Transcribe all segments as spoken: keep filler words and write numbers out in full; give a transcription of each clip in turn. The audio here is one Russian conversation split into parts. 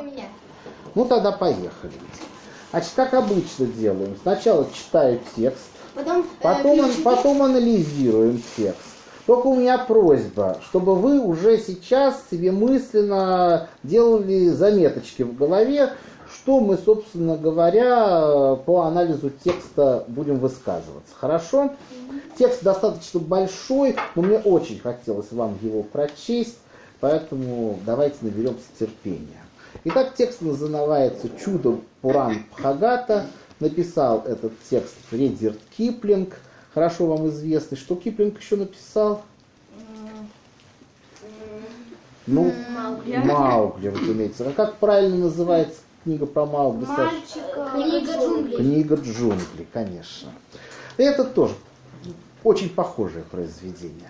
меня. Ну тогда поехали. Значит, как обычно делаем. Сначала читаю текст, Потом, потом, э, ан- потом анализируем текст. Только у меня просьба, чтобы вы уже сейчас себе мысленно делали заметочки в голове, что мы, собственно говоря, по анализу текста будем высказываться. Хорошо? Текст достаточно большой, но мне очень хотелось вам его прочесть, поэтому давайте наберемся терпения. Итак, текст называется «Чудо Пуран Бхагата». Написал этот текст Редьярд Киплинг, хорошо вам известный. Что Киплинг еще написал? Ну, Маугли. Маугли, разумеется. А как правильно называется книга про Маугли? Саша? Мальчика. Книга джунглей. Книга джунглей, конечно. И это тоже очень похожее произведение.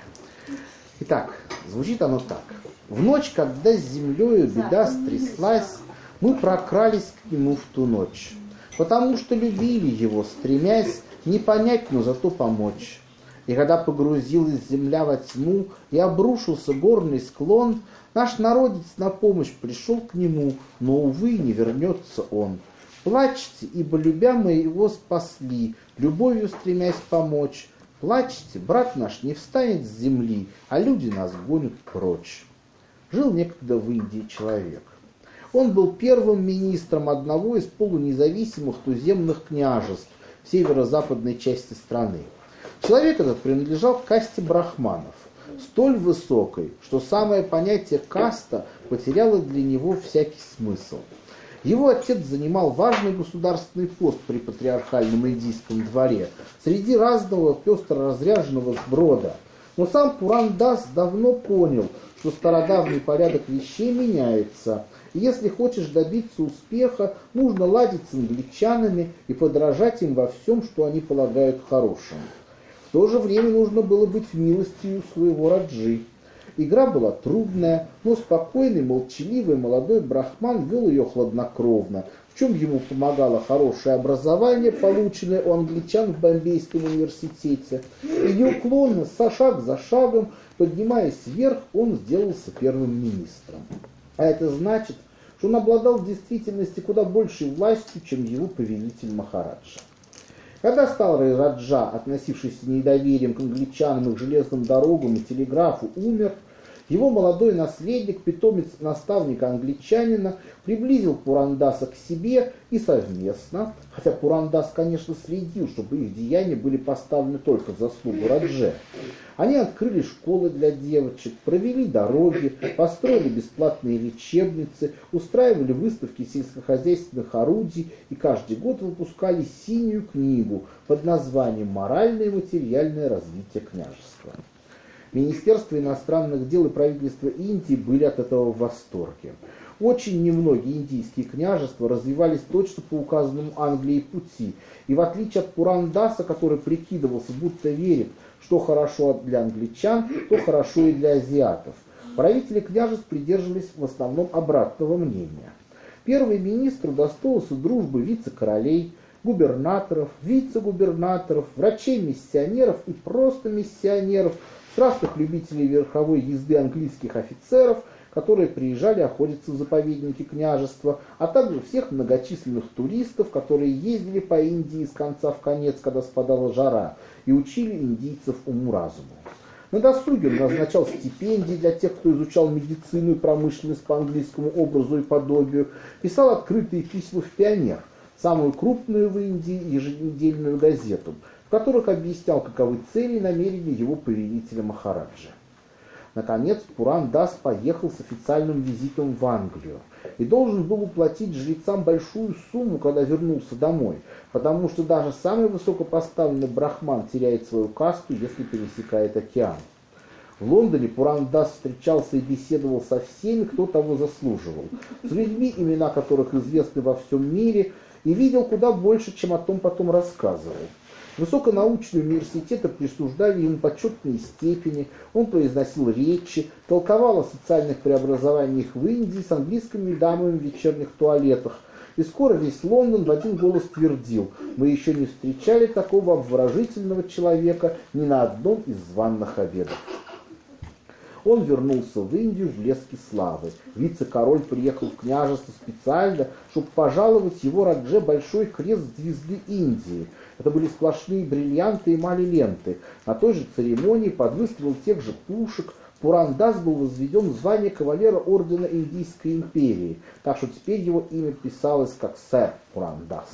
Итак, звучит оно так. В ночь, когда с землею беда стряслась, мы прокрались к нему в ту ночь, потому что любили его, стремясь не понять, но зато помочь. И когда погрузилась земля во тьму и обрушился горный склон, наш народец на помощь пришел к нему, но, увы, не вернется он. Плачьте, ибо, любя мы его спасли, любовью стремясь помочь. Плачьте, брат наш не встанет с земли, а люди нас гонят прочь. Жил некогда в Индии человек. Он был первым министром одного из полунезависимых туземных княжеств в северо-западной части страны. Человек этот принадлежал к касте брахманов, столь высокой, что самое понятие каста потеряло для него всякий смысл. Его отец занимал важный государственный пост при патриархальном индийском дворе среди разного пестро разряженного сброда. Но сам Пурандас давно понял, что стародавний порядок вещей меняется, и если хочешь добиться успеха, нужно ладить с англичанами и подражать им во всем, что они полагают хорошим. В то же время нужно было быть в милости у своего раджи. Игра была трудная, но спокойный, молчаливый молодой брахман вел ее хладнокровно, в чем ему помогало хорошее образование, полученное у англичан в Бомбейском университете. И неуклонно, шаг за шагом, поднимаясь вверх, он сделался первым министром. А это значит, что он обладал в действительности куда большей властью, чем его повелитель Махараджа. Когда старый раджа, относившийся с недоверием к англичанам и к железным дорогам и телеграфу, умер, его молодой наследник, питомец наставника англичанина, приблизил Пурандаса к себе и совместно, хотя Пурандас, конечно, следил, чтобы их деяния были поставлены только в заслугу Радже, они открыли школы для девочек, провели дороги, построили бесплатные лечебницы, устраивали выставки сельскохозяйственных орудий и каждый год выпускали синюю книгу под названием «Моральное и материальное развитие княжества». Министерство иностранных дел и правительство Индии были от этого в восторге. Очень немногие индийские княжества развивались точно по указанному Англией пути, и в отличие от Пурандаса, который прикидывался, будто верит, что хорошо для англичан, то хорошо и для азиатов, правители княжеств придерживались в основном обратного мнения. Первый министр удостоился дружбы вице-королей, губернаторов, вице-губернаторов, врачей-миссионеров и просто миссионеров, страстных любителей верховой езды английских офицеров, которые приезжали охотиться в заповедники княжества, а также всех многочисленных туристов, которые ездили по Индии с конца в конец, когда спадала жара, и учили индийцев уму-разуму. На досуге он назначал стипендии для тех, кто изучал медицину и промышленность по английскому образу и подобию, писал открытые письма в «Пионер», самую крупную в Индии еженедельную газету, в которых объяснял, каковы цели и намерения его повелителя Махараджа. Наконец, Пурандас поехал с официальным визитом в Англию и должен был уплатить жрецам большую сумму, когда вернулся домой, потому что даже самый высокопоставленный брахман теряет свою касту, если пересекает океан. В Лондоне Пурандас встречался и беседовал со всеми, кто того заслуживал, с людьми, имена которых известны во всем мире, и видел куда больше, чем о том потом рассказывал. Высоконаучные университеты присуждали ему почетные степени, он произносил речи, толковал о социальных преобразованиях в Индии с английскими дамами в вечерних туалетах. И скоро весь Лондон в один голос твердил: мы еще не встречали такого обворожительного человека ни на одном из званых обедов. Он вернулся в Индию в блеске славы. Вице-король приехал в княжество специально, чтобы пожаловать его Радже большой крест звезды Индии. Это были сплошные бриллианты и эмали-ленты. На той же церемонии под выстрел тех же пушек Пурандас был возведен в звание кавалера ордена Индийской империи, так что теперь его имя писалось как сэр Пурандас.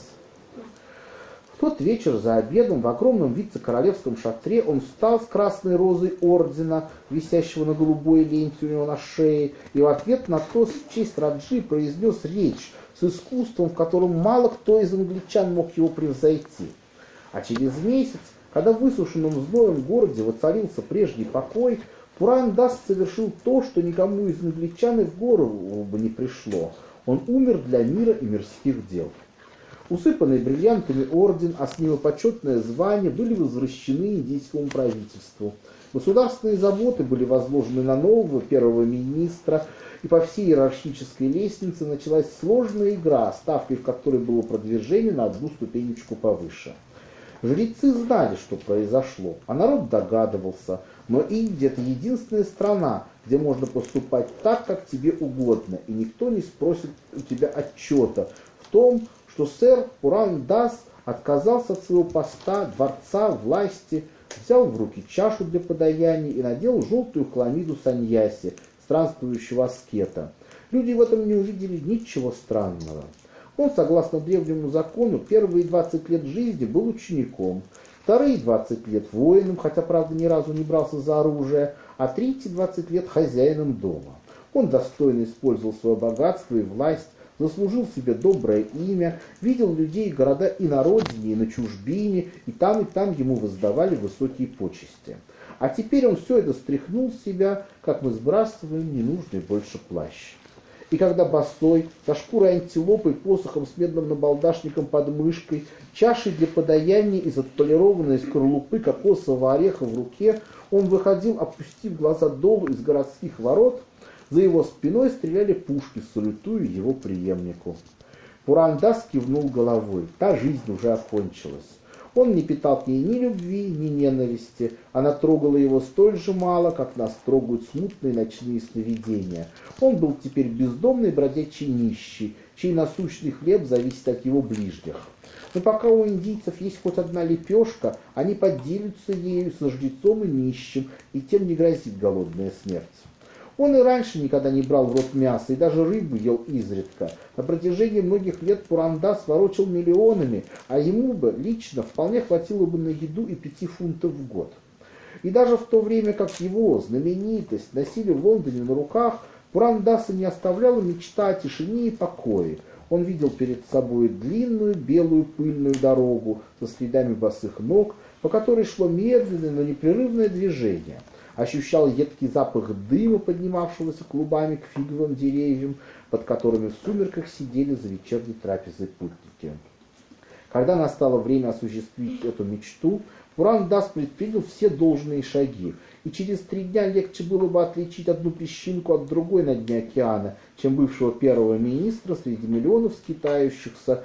В тот вечер за обедом в огромном вице-королевском шатре он встал с красной розой ордена, висящего на голубой ленте у него на шее, и в ответ на то в честь Раджи произнес речь с искусством, в котором мало кто из англичан мог его превзойти. А через месяц, когда в высушенном зноем городе воцарился прежний покой, Пурандас совершил то, что никому из англичан и в голову бы не пришло. Он умер для мира и мирских дел. Усыпанный бриллиантами орден, а с ним и почетное звание были возвращены индийскому правительству. Государственные заботы были возложены на нового первого министра, и по всей иерархической лестнице началась сложная игра, ставкой в которой было продвижение на одну ступенечку повыше. Жрецы знали, что произошло, а народ догадывался, но Индия – это единственная страна, где можно поступать так, как тебе угодно, и никто не спросит у тебя отчета в том, что сэр Пурандас отказался от своего поста, дворца, власти, взял в руки чашу для подаяния и надел желтую хламиду саньяси, странствующего аскета. Люди в этом не увидели ничего странного. Он, согласно древнему закону, первые двадцать лет жизни был учеником, вторые двадцать лет воином, хотя, правда, ни разу не брался за оружие, а третьи двадцать лет хозяином дома. Он достойно использовал свое богатство и власть, заслужил себе доброе имя, видел людей и города и на родине, и на чужбине, и там, и там ему воздавали высокие почести. А теперь он все это стряхнул с себя, как мы сбрасываем ненужный больше плащ. И когда босой, со шкурой антилопы, посохом с медным набалдашником под мышкой, чашей для подаяния из отполированной скорлупы кокосового ореха в руке, он выходил, опустив глаза долу из городских ворот, за его спиной стреляли пушки, салютуя его преемнику. Пурандас кивнул головой. Та жизнь уже окончилась. Он не питал к ней ни любви, ни ненависти. Она трогала его столь же мало, как нас трогают смутные ночные сновидения. Он был теперь бездомный бродячий нищий, чей насущный хлеб зависит от его ближних. Но пока у индийцев есть хоть одна лепешка, они поделятся ею со жрецом и нищим, и тем не грозит голодная смерть. Он и раньше никогда не брал в рот мясо, и даже рыбу ел изредка. На протяжении многих лет Пурандас ворочал миллионами, а ему бы лично вполне хватило бы на еду и пяти фунтов в год. И даже в то время, как его знаменитость носили в Лондоне на руках, Пурандаса не оставляла мечта о тишине и покое. Он видел перед собой длинную белую пыльную дорогу со следами босых ног, по которой шло медленное, но непрерывное движение. Ощущал едкий запах дыма, поднимавшегося клубами к фиговым деревьям, под которыми в сумерках сидели за вечерней трапезой путники. Когда настало время осуществить эту мечту, Пурандас предпринял все должные шаги, и через три дня легче было бы отличить одну песчинку от другой на дне океана, чем бывшего первого министра среди миллионов скитающихся,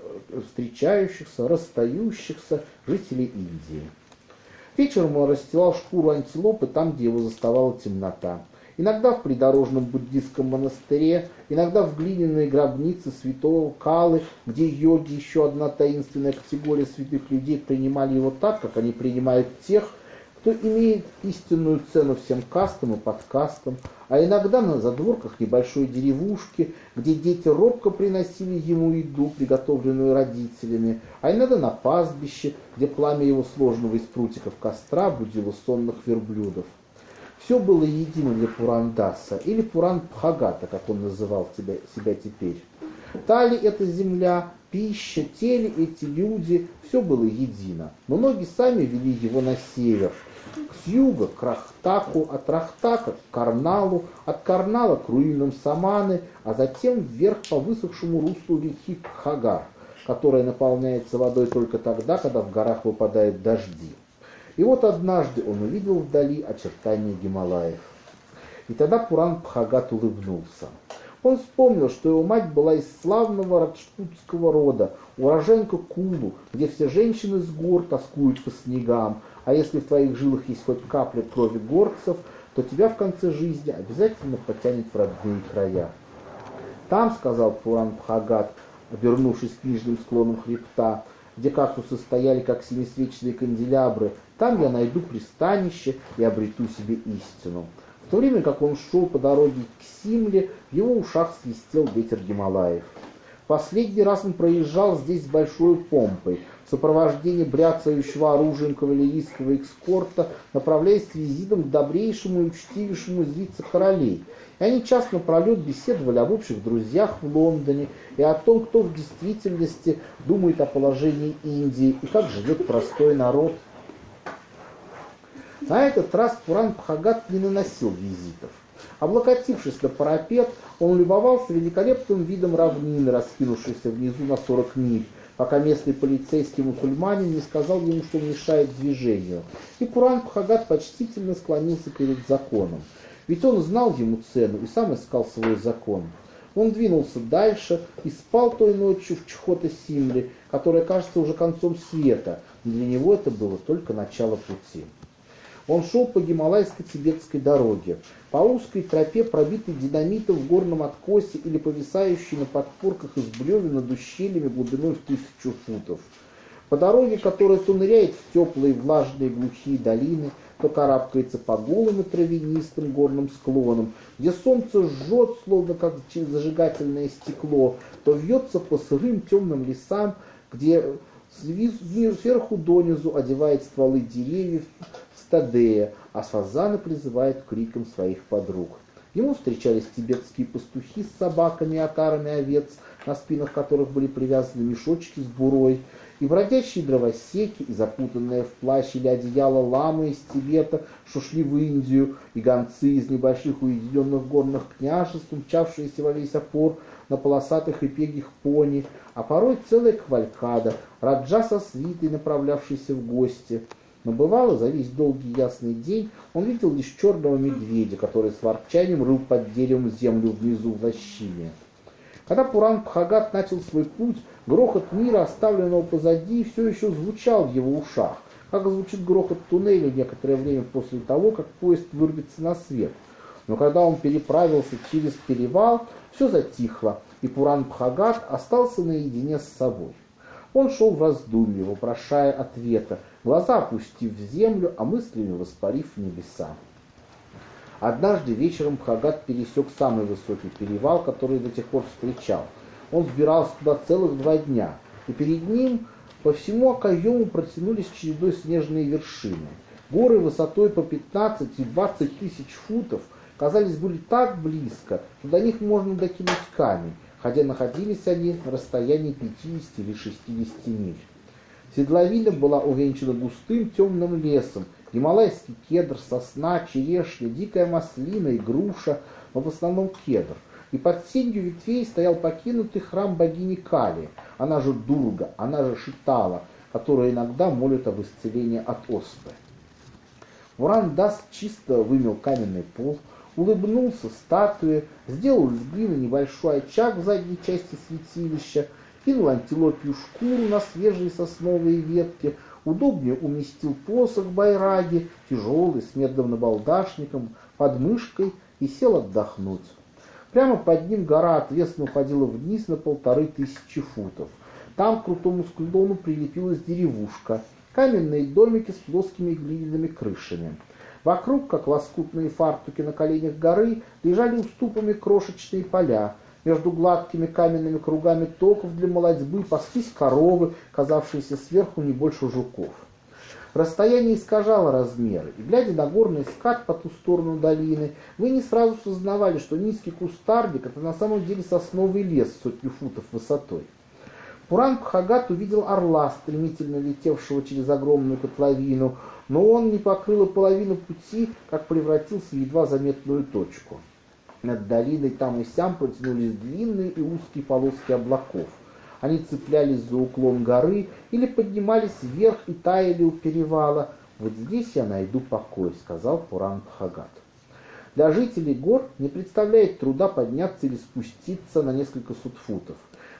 встречающихся, расстающихся жителей Индии. Вечером он расстилал шкуру антилопы там, где его заставала темнота. Иногда в придорожном буддистском монастыре, иногда в глиняной гробнице святого Калы, где йоги, еще одна таинственная категория святых людей, принимали его так, как они принимают тех, кто имеет истинную цену всем кастам и подкастам, а иногда на задворках небольшой деревушки, где дети робко приносили ему еду, приготовленную родителями, а иногда на пастбище, где пламя его сложного из прутиков костра будило сонных верблюдов. Все было едино для Пурандаса, или Пуран-Бхагата, как он называл себя, себя теперь. Та ли эта земля, пища, те ли эти люди, все было едино. Но ноги сами вели его на север, с юга к Рахтаку, от Рахтака к Карналу, от Карнала к руинам Саманы, а затем вверх по высохшему руслу реки Кхагар, которая наполняется водой только тогда, когда в горах выпадают дожди. И вот однажды он увидел вдали очертания Гималаев. И тогда Пуран-Бхагат улыбнулся. Он вспомнил, что его мать была из славного раджпутского рода, уроженка Кулу, где все женщины с гор тоскуют по снегам, а если в твоих жилах есть хоть капля крови горцев, то тебя в конце жизни обязательно потянет в родные края. Там, сказал Пуран-Бхагат, обернувшись к нижним склонам хребта, где кактусы стояли, как семисвечные канделябры, там я найду пристанище и обрету себе истину. В то время, как он шел по дороге к Симле, в его ушах свистел ветер Гималаев. Последний раз он проезжал здесь с большой помпой, в сопровождении бряцающего оружием кавалерийского эскорта, направляясь с визитом к добрейшему и учтивейшему из вице-королей. И они час напролет беседовали об общих друзьях в Лондоне и о том, кто в действительности думает о положении Индии и как живет простой народ. На этот раз Пуран-Бхагат не наносил визитов. Облокотившись на парапет, он любовался великолепным видом равнины, раскинувшейся внизу на сорок миль, пока местный полицейский мусульманин не сказал ему, что мешает движению. И Пуран-Бхагат почтительно склонился перед законом. Ведь он знал ему цену и сам искал свой закон. Он двинулся дальше и спал той ночью в Чхота-Симле, которая кажется уже концом света, но для него это было только начало пути. Он шел по гималайско-тибетской дороге, по узкой тропе, пробитой динамитом в горном откосе или повисающей на подпорках из бревен над ущельями глубиной в тысячу футов. По дороге, которая то ныряет в теплые, влажные, глухие долины, то карабкается по голым и травянистым горным склонам, где солнце жжет, словно как через зажигательное стекло, то вьется по сырым темным лесам, где сверху донизу одевает стволы деревьев стадея, а фазаны призывают криком своих подруг. Ему встречались тибетские пастухи с собаками и отарами овец, на спинах которых были привязаны мешочки с бурой, и бродячие дровосеки, и запутанные в плащ или одеяло ламы из Тибета, что шли в Индию, и гонцы из небольших уединенных горных княжеств, мчавшиеся во весь опор на полосатых и пегих пони, а порой целая кавалькада, раджа со свитой, направлявшийся в гости. Но бывало, за весь долгий ясный день он видел лишь черного медведя, который с ворчанием рыл под деревом землю внизу в лощине. Когда Пуран-Бхагат начал свой путь, грохот мира, оставленного позади, все еще звучал в его ушах, как звучит грохот туннеля некоторое время после того, как поезд вырвется на свет. Но когда он переправился через перевал, все затихло, и Пуран-Бхагат остался наедине с собой. Он шел в раздумье, вопрошая ответа, глаза опустив в землю, а мыслями воспарив в небеса. Однажды вечером Бхагат пересек самый высокий перевал, который до тех пор встречал. Он взбирался туда целых два дня, и перед ним по всему окоему протянулись чередой снежные вершины. Горы высотой по пятнадцать и двадцать тысяч футов, казались, были так близко, что до них можно докинуть камень, хотя находились они на расстоянии пятидесяти или шестидесяти миль. Седловина была увенчана густым темным лесом, гималайский кедр, сосна, черешня, дикая маслина и груша, но в основном кедр. И под сенью ветвей стоял покинутый храм богини Кали, она же Дурга, она же Шитала, которая иногда молит об исцелении от оспы. Пуран-Дас чисто вымел каменный пол, улыбнулся статуе, сделал из глины небольшой очаг в задней части святилища, кинул антилопью шкуру на свежие сосновые ветки, удобнее уместил посох байраги, тяжелый, с медным набалдашником, под мышкой, и сел отдохнуть. Прямо под ним гора отвесно уходила вниз на полторы тысячи футов. Там к крутому склону прилепилась деревушка, каменные домики с плоскими глиняными крышами. Вокруг, как лоскутные фартуки на коленях горы, лежали уступами крошечные поля. Между гладкими каменными кругами токов для молодьбы паслись коровы, казавшиеся сверху не больше жуков. Расстояние искажало размеры, и, глядя на горный скат по ту сторону долины, вы не сразу сознавали, что низкий кустарник — это на самом деле сосновый лес сотню футов высотой. Пуран-Бхагат увидел орла, стремительно летевшего через огромную котловину, но он не покрыл и половину пути, как превратился в едва заметную точку. Над долиной там и сям протянулись длинные и узкие полоски облаков. Они цеплялись за уклон горы или поднимались вверх и таяли у перевала. «Вот здесь я найду покой», — сказал Пуран-Бхагат. Для жителей гор не представляет труда подняться или спуститься на несколько сот футов.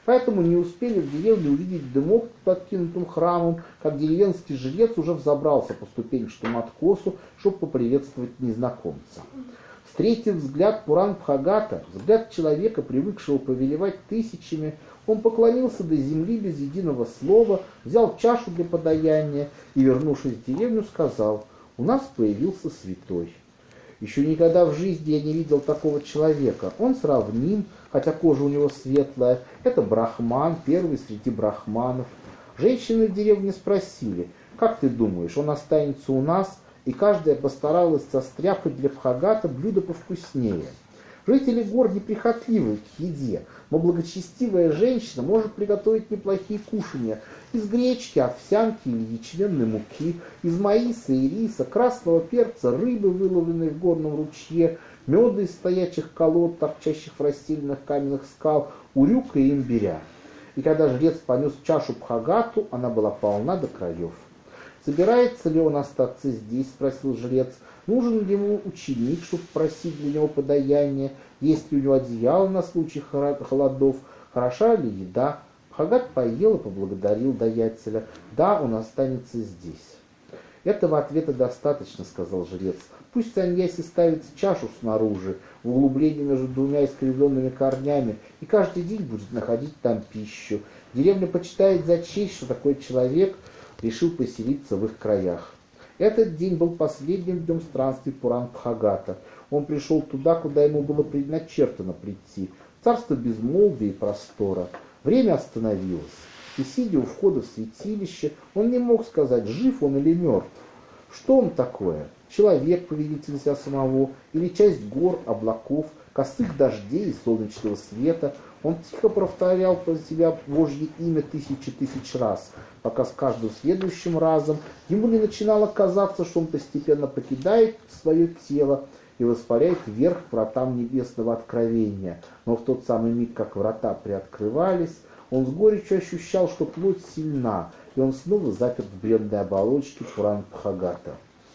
Поэтому не успели в деревне увидеть дымок под откинутым храмом, как деревенский жрец уже взобрался по ступенчатому откосу, чтобы поприветствовать незнакомца. Встретив взгляд Пуран-Бхагата, взгляд человека, привыкшего повелевать тысячами, он поклонился до земли без единого слова, взял чашу для подаяния и, вернувшись в деревню, сказал: «У нас появился святой. Еще никогда в жизни я не видел такого человека. Он сравним, хотя кожа у него светлая. Это брахман, первый среди брахманов». Женщины в деревне спросили: «Как ты думаешь, он останется у нас?» И каждая постаралась состряпать для Бхагата блюдо повкуснее. Жители гор неприхотливы к еде, но благочестивая женщина может приготовить неплохие кушанья из гречки, овсянки или ячменной муки, из маиса и риса, красного перца, рыбы, выловленной в горном ручье, меда из стоячих колод, торчащих в расстеленных каменных скал, урюка и имбиря. И когда жрец понес чашу Бхагату, она была полна до краев. «Собирается ли он остаться здесь?» — спросил жрец. «Нужен ли ему ученик, чтобы просить для него подаяние? Есть ли у него одеяло на случай холодов? Хороша ли еда?» Бхагат поел и поблагодарил даятеля. «Да, он останется здесь». «Этого ответа достаточно», — сказал жрец. «Пусть саньяси ставит чашу снаружи, в углублении между двумя искривленными корнями, и каждый день будет находить там пищу. Деревня почитает за честь, что такой человек решил поселиться в их краях». Этот день был последним днем странствий Пуран-Бхагата. Он пришел туда, куда ему было предначертано прийти, в царство безмолвия и простора. Время остановилось, и, сидя у входа в святилище, он не мог сказать, жив он или мертв. Что он такое? Человек, повелитель себя самого, или часть гор, облаков, косых дождей и солнечного света? Он тихо повторял про себя Божье имя тысячи тысяч раз, пока с каждым следующим разом ему не начинало казаться, что он постепенно покидает свое тело и воспаряет вверх к вратам небесного откровения. Но в тот самый миг, как врата приоткрывались, он с горечью ощущал, что плоть сильна, и он снова заперт в бренной оболочке Пуран-Бхагата.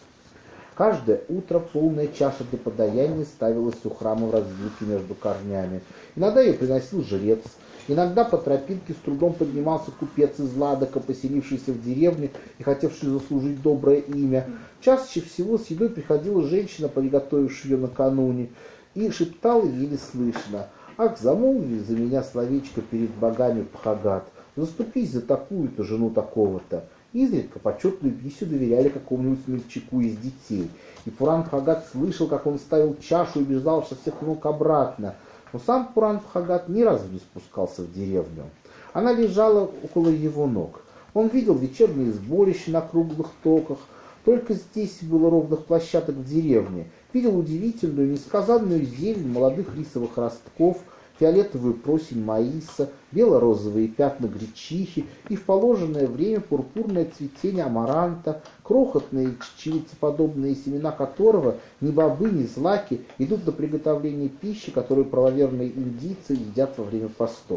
Каждое утро полная чаша для подаяния ставилась у храма в развилке между корнями. Иногда ее приносил жрец, иногда по тропинке с трудом поднимался купец из Ладока, поселившийся в деревне и хотевший заслужить доброе имя. Чаще всего с едой приходила женщина, приготовившая ее накануне, и шептала еле слышно: «Ах, замолви за меня словечко перед богами, Бхагат, заступись за такую-то жену такого-то». Изредка почетную пищу доверяли какому-нибудь смельчаку из детей, и Пуран-Бхагат слышал, как он ставил чашу и бежал со всех ног обратно. Но сам Пуран-Бхагат ни разу не спускался в деревню. Она лежала около его ног. Он видел вечерние сборища на круглых токах, только здесь было ровных площадок в деревне. Видел удивительную, несказанную зелень молодых рисовых ростков, фиолетовую просень маиса, бело-розовые пятна гречихи и в положенное время пурпурное цветение амаранта, крохотные чечевицеподобные семена которого ни бобы, ни злаки идут на приготовление пищи, которую правоверные индийцы едят во время постов.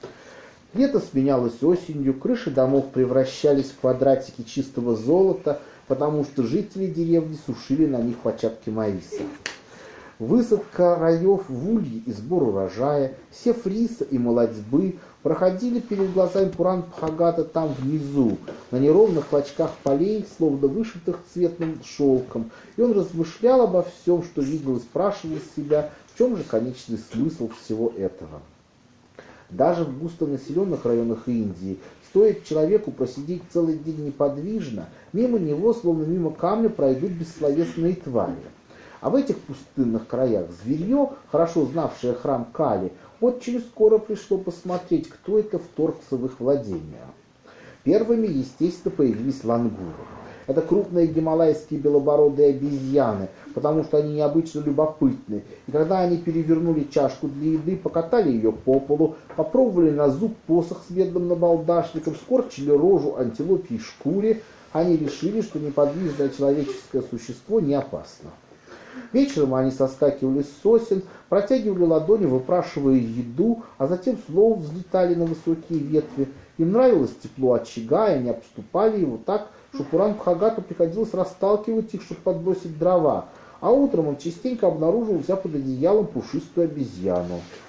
Лето сменялось осенью, крыши домов превращались в квадратики чистого золота, потому что жители деревни сушили на них початки маиса. Высадка раев в улье и сбор урожая, сев риса и молодьбы проходили перед глазами Пуран-Бхагата там внизу, на неровных клочках полей, словно вышитых цветным шелком, и он размышлял обо всем, что видел, и спрашивал себя, в чем же конечный смысл всего этого. Даже в густонаселенных районах Индии стоит человеку просидеть целый день неподвижно, мимо него, словно мимо камня, пройдут бессловесные твари. А в этих пустынных краях зверье, хорошо знавшее храм Кали, очень скоро пришло посмотреть, кто это вторгся в их владения. Первыми, естественно, появились лангуры. Это крупные гималайские белобородые обезьяны, потому что они необычно любопытны. И когда они перевернули чашку для еды, покатали ее по полу, попробовали на зуб посох с медным набалдашником, скорчили рожу антилопьей шкуре, они решили, что неподвижное человеческое существо не опасно. Вечером они соскакивали с сосен, протягивали ладони, выпрашивая еду, а затем снова взлетали на высокие ветви. Им нравилось тепло очага, и они обступали его так, что Пуран-Бхагату приходилось расталкивать их, чтобы подбросить дрова, а утром он частенько обнаружил у себя под одеялом пушистую обезьяну.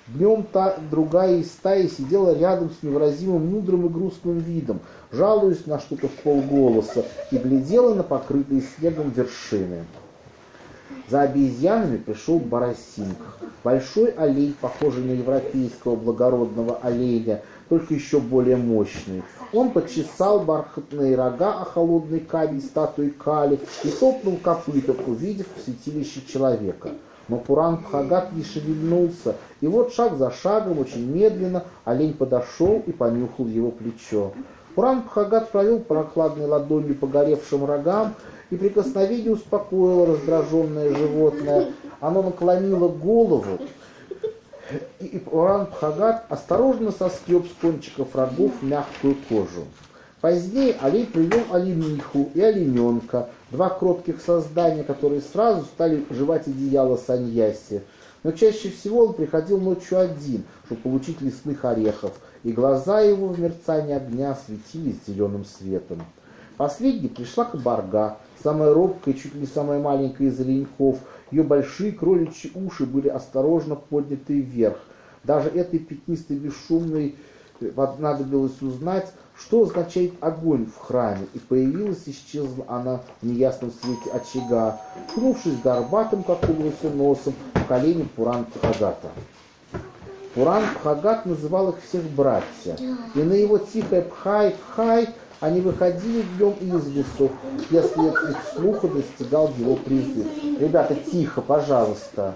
Днем та другая из стаи сидела рядом с невыразимым мудрым и грустным видом, жалуясь на что-то в полголоса, и глядела на покрытые снегом вершины. За обезьянами пришел Барасинг, большой олень, похожий на европейского благородного оленя, только еще более мощный. Он почесал бархатные рога о холодный камень статуи Кали и топнул копытом, увидев в святилище человека. Но Пуран-Бхагат не шевельнулся, и вот шаг за шагом, очень медленно, олень подошел и понюхал его плечо. Пуран-Бхагат провел прохладной ладонью по горевшим рогам, и прикосновение успокоило раздраженное животное. Оно наклонило голову, и Пуран-Бхагат осторожно соскреб с кончиков рогов мягкую кожу. Позднее олень привел олениху и олененка, два кротких создания, которые сразу стали жевать одеяло саньяси. Но чаще всего он приходил ночью один, чтобы получить лесных орехов, и глаза его в мерцании огня светились зеленым светом. Последней пришла Кабарга, самая робкая, чуть ли не самая маленькая из оленьков. Ее большие кроличьи уши были осторожно подняты вверх. Даже этой пятнистой бесшумной понадобилось узнать, что означает огонь в храме, и появилась, исчезла она в неясном свете очага, ткнувшись горбатым, как улыбался носом, в колени Пуран-Бхагата. Пуран-Бхагат называл их всех братья, и на его тихое «пхай-пхай» они выходили днем из лесов, если их слуха достигал его призыв. Ребята, тихо, пожалуйста.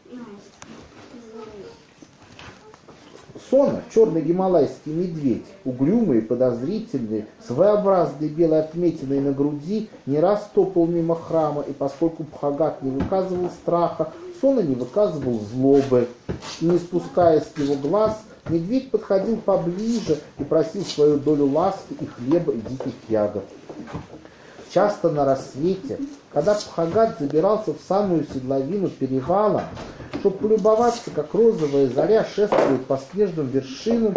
Сона, черный гималайский медведь, угрюмый и подозрительный, своеобразной белой отметиной на груди, не раз топал мимо храма, и поскольку Бхагат не выказывал страха, Сона не выказывал злобы. И не спуская с него глаз, медведь подходил поближе и просил свою долю ласки и хлеба и диких ягод. Часто на рассвете, когда Бхагат забирался в самую седловину перевала, чтобы полюбоваться, как розовая заря шествует по снежным вершинам,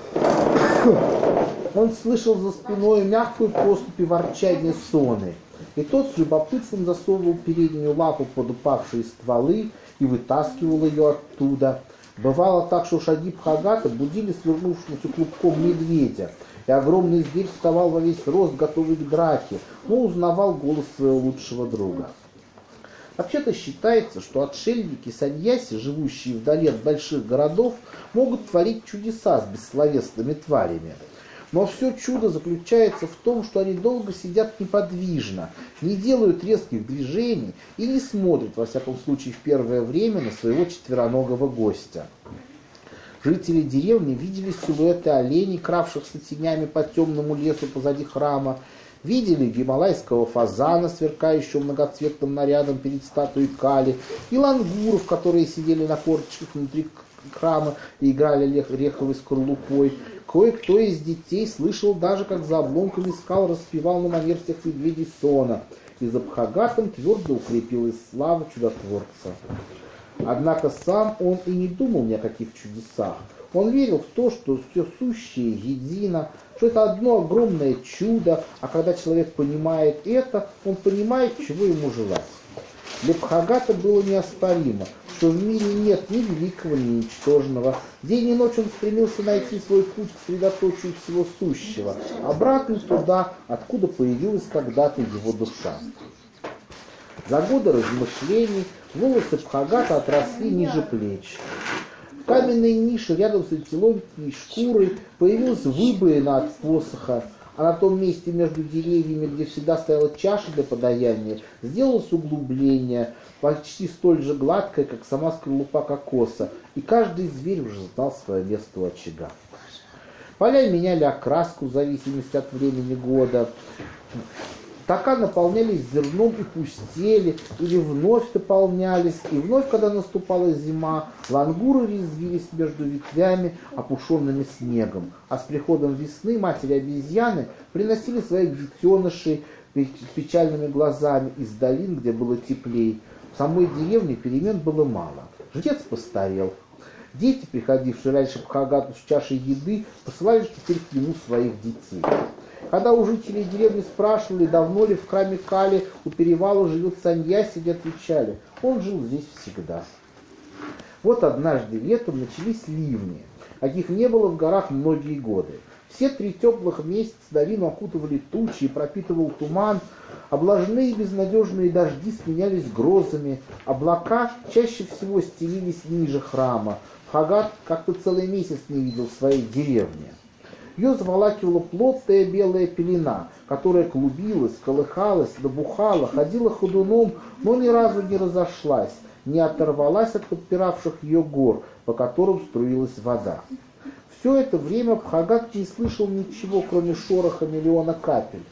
он слышал за спиной мягкую поступь и ворчание Соны. И тот с любопытством засовывал переднюю лапу под упавшие стволы и вытаскивал ее оттуда. Бывало так, что шаги Бхагата будили свернувшемуся клубком медведя, и огромный зверь вставал во весь рост, готовый к драке, но узнавал голос своего лучшего друга. Вообще-то считается, что отшельники-саньяси, живущие вдали от больших городов, могут творить чудеса с бессловесными тварями. Но все чудо заключается в том, что они долго сидят неподвижно, не делают резких движений и не смотрят, во всяком случае в первое время, на своего четвероногого гостя. Жители деревни видели силуэты оленей, кравшихся тенями по темному лесу позади храма, видели гималайского фазана, сверкающего многоцветным нарядом перед статуей Кали, и лангуров, которые сидели на корточках внутри храма и играли ореховой скорлупой. Кое-кто из детей слышал даже, как за обломками скал распевал на манер всех медведей Сона, и за Бхагатом твердо укрепилась слава чудотворца. Однако сам он и не думал ни о каких чудесах. Он верил в то, что все сущее едино, что это одно огромное чудо, а когда человек понимает это, он понимает, чего ему желать. Для Бхагата было неоспоримо, что в мире нет ни великого, ни ничтожного. День и ночь он стремился найти свой путь к средоточию всего сущего, обратно туда, откуда появилась когда-то его душа. За годы размышлений волосы Бхагата отросли ниже плеч. В каменной нише рядом с антилопной шкурой появилась выбоина от посоха, а на том месте между деревьями, где всегда стояла чаша для подаяния, сделалось углубление, почти столь же гладкое, как сама скорлупа кокоса, и каждый зверь уже знал свое место у очага. Поля меняли окраску в зависимости от времени года. Тока наполнялись зерном и пустели, или вновь наполнялись, и вновь, когда наступала зима, лангуры резвились между ветвями, опушенными снегом, а с приходом весны матери обезьяны приносили своих детенышей с печальными глазами из долин, где было теплей. В самой деревне перемен было мало. Жрец постарел. Дети, приходившие раньше к Бхагату с чашей еды, посылали теперь к нему своих детей. Когда у жителей деревни спрашивали, давно ли в храме Кали у перевала живет саньяси, они отвечали: он жил здесь всегда. Вот однажды летом начались ливни, каких не было в горах многие годы. Все три теплых месяца долину окутывали тучи и пропитывал туман, облажные безнадежные дожди сменялись грозами, облака чаще всего стелились ниже храма. Пхагат как-то целый месяц не видел своей деревни. Ее заволакивала плотная белая пелена, которая клубилась, колыхалась, набухала, ходила ходуном, но ни разу не разошлась, не оторвалась от подпиравших ее гор, по которым струилась вода. Все это время Пхагат не слышал ничего, кроме шороха миллиона капель.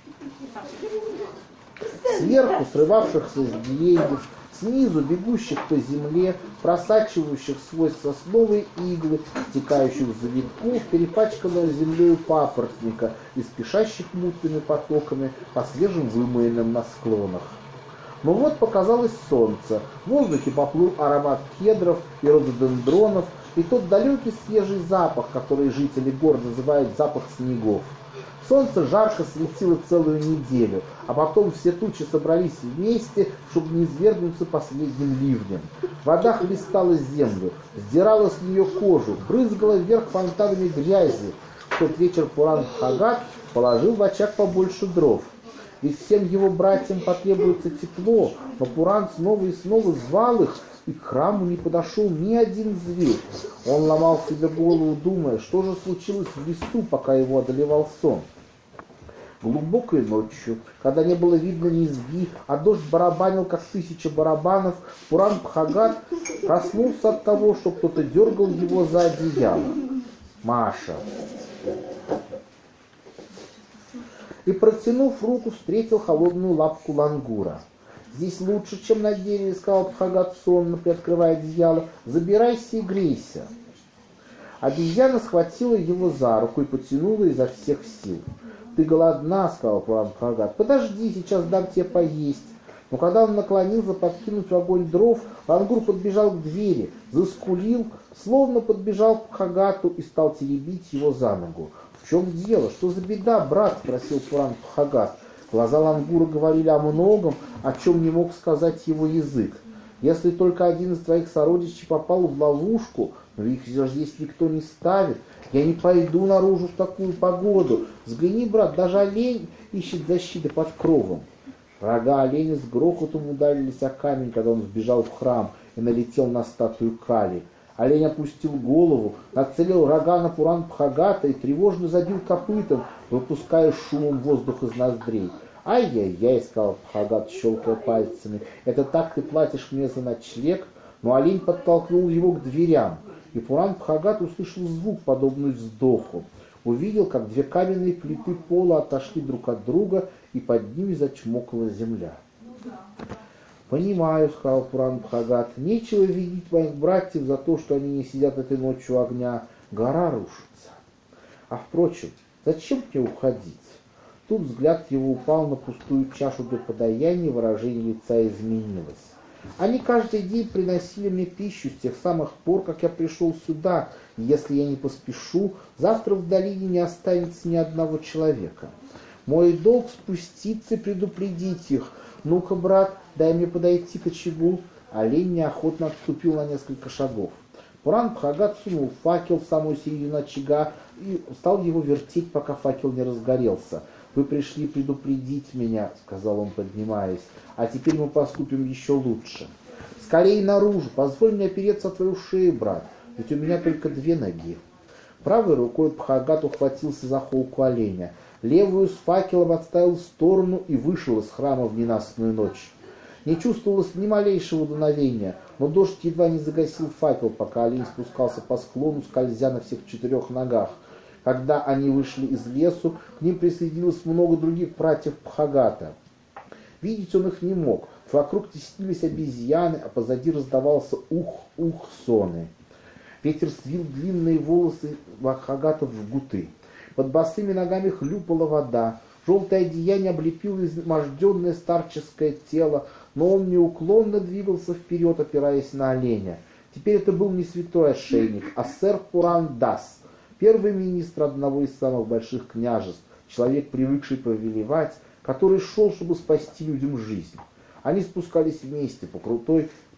Сверху срывавшихся с деревьев, снизу бегущих по земле, просачивающих сквозь сосновые иглы, стекающих в завитку, перепачканного землею папоротника и спешащих мутными потоками по свежим вымоинам на склонах. Но вот показалось солнце, в воздухе поплыл аромат кедров и рододендронов, и тот далекий свежий запах, который жители гор называют запах снегов. Солнце жарко светило целую неделю, а потом все тучи собрались вместе, чтобы не извергнуться последним ливнем. Вода хлестала землю, сдирала с нее кожу, брызгала вверх фонтанами грязи. В тот вечер Пуран Бхагат положил в очаг побольше дров. Ведь всем его братьям потребуется тепло, но Пуран снова и снова звал их, и к храму не подошел ни один зверь. Он ломал себе голову, думая, что же случилось в лесу, пока его одолевал сон. Глубокой ночью, когда не было видно низги, а дождь барабанил, как тысяча барабанов, Пуран Бхагат проснулся от того, что кто-то дергал его за одеяло. Маша. И, протянув руку, встретил холодную лапку лангура. «Здесь лучше, чем на дереве», — сказал Бхагат сонно, приоткрывая одеяло. «Забирайся и грейся». Обезьяна схватила его за руку и потянула изо всех сил. «Ты голодна», — сказал Пуран Бхагат. «Подожди, сейчас дам тебе поесть». Но когда он наклонился подкинуть в огонь дров, лангур подбежал к двери, заскулил, словно подбежал к Бхагату и стал теребить его за ногу. «В чем дело? Что за беда, брат?» — спросил Пуран Бхагат. Глаза лангура говорили о многом, о чем не мог сказать его язык. «Если только один из твоих сородичей попал в ловушку, но их здесь никто не ставит, я не пойду наружу в такую погоду. Взгляни, брат, даже олень ищет защиты под кровом». Рога оленя с грохотом ударились о камень, когда он сбежал в храм и налетел на статую Кали. Олень опустил голову, нацелил рога на Пуран Бхагата и тревожно забил копытом, выпуская шумом воздух из ноздрей. «Ай-яй-яй», — сказал Бхагат, щелкая пальцами, — «это так ты платишь мне за ночлег?» Но олень подтолкнул его к дверям, и Пуран Бхагат услышал звук, подобный вздоху. Увидел, как две каменные плиты пола отошли друг от друга, и под ними зачмокала земля. «Понимаю», — сказал Пуран Бхагат, — «нечего винить моих братьев за то, что они не сидят этой ночью у огня. Гора рушится. А впрочем, зачем мне уходить?» Тут взгляд его упал на пустую чашу для подаяния, выражение лица изменилось. «Они каждый день приносили мне пищу с тех самых пор, как я пришел сюда, и если я не поспешу, завтра в долине не останется ни одного человека. Мой долг спуститься и предупредить их. Ну-ка, брат, дай мне подойти к очагу». Олень неохотно отступил на несколько шагов. Пуран Бхагат сунул факел в самую середину очага и стал его вертеть, пока факел не разгорелся. «Вы пришли предупредить меня», — сказал он, поднимаясь, — «а теперь мы поступим еще лучше. Скорее наружу, позволь мне опереться о твою шею, брат, ведь у меня только две ноги». Правой рукой Бхагат ухватился за холку оленя, левую с факелом отставил в сторону и вышел из храма в ненастную ночь. Не чувствовалось ни малейшего дуновения, но дождь едва не загасил факел, пока олень спускался по склону, скользя на всех четырех ногах. Когда они вышли из лесу, к ним присоединилось много других братьев Бхагата. Видеть он их не мог. Вокруг теснились обезьяны, а позади раздавался ух-ух соны. Ветер свил длинные волосы Бхагата в жгуты. Под босыми ногами хлюпала вода. Желтое одеяние облепило изможденное старческое тело, но он неуклонно двигался вперед, опираясь на оленя. Теперь это был не святой ошейник, а сэр Пуран Дас, первый министр одного из самых больших княжеств, человек, привыкший повелевать, который шел, чтобы спасти людям жизнь. Они спускались вместе по крутой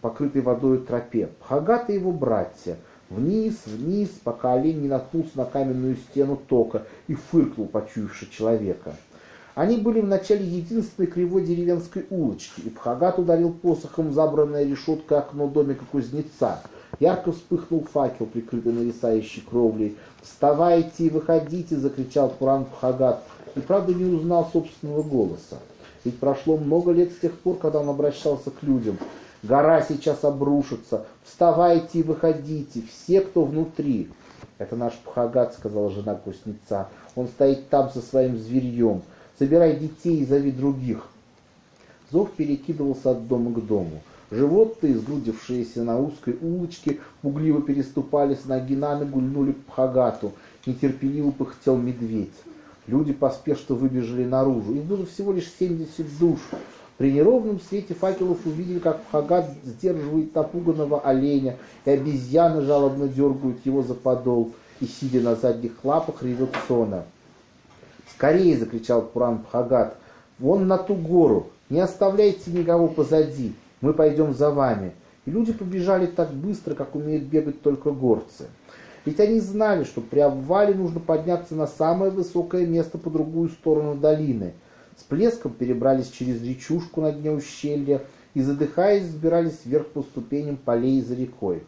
покрытой водой тропе. Бхагат и его братья. Вниз, вниз, пока олень не наткнулся на каменную стену тока и фыркнул, почуявши человека. Они были в начале единственной кривой деревенской улочки, и Бхагат ударил посохом в забранное решеткой окно домика кузнеца. Ярко вспыхнул факел, прикрытый нависающей кровлей. «Вставайте и выходите!» — закричал Пуран Бхагат, и правда не узнал собственного голоса. Ведь прошло много лет с тех пор, когда он обращался к людям. «Гора сейчас обрушится! Вставайте и выходите! Все, кто внутри!» «Это наш Бхагат», — сказала жена кузнеца. «Он стоит там со своим зверьем. Собирай детей и зови других». Зов перекидывался от дома к дому. Животные, сгрудившиеся на узкой улочке, пугливо переступали с ноги на ногу, льнули к Бхагату. Нетерпеливо пыхтел медведь. Люди поспешно выбежали наружу. Их было всего лишь семьдесят душ. При неровном свете факелов увидели, как Бхагат сдерживает напуганного оленя, и обезьяны жалобно дергают его за подол, и, сидя на задних лапах, ревет сона. «Скорее!» — закричал Пуран Бхагат. «Вон на ту гору! Не оставляйте никого позади! Мы пойдем за вами!» И люди побежали так быстро, как умеют бегать только горцы. Ведь они знали, что при обвале нужно подняться на самое высокое место по другую сторону долины. С плеском перебрались через речушку на дне ущелья и, задыхаясь, взбирались вверх по ступеням полей за рекой.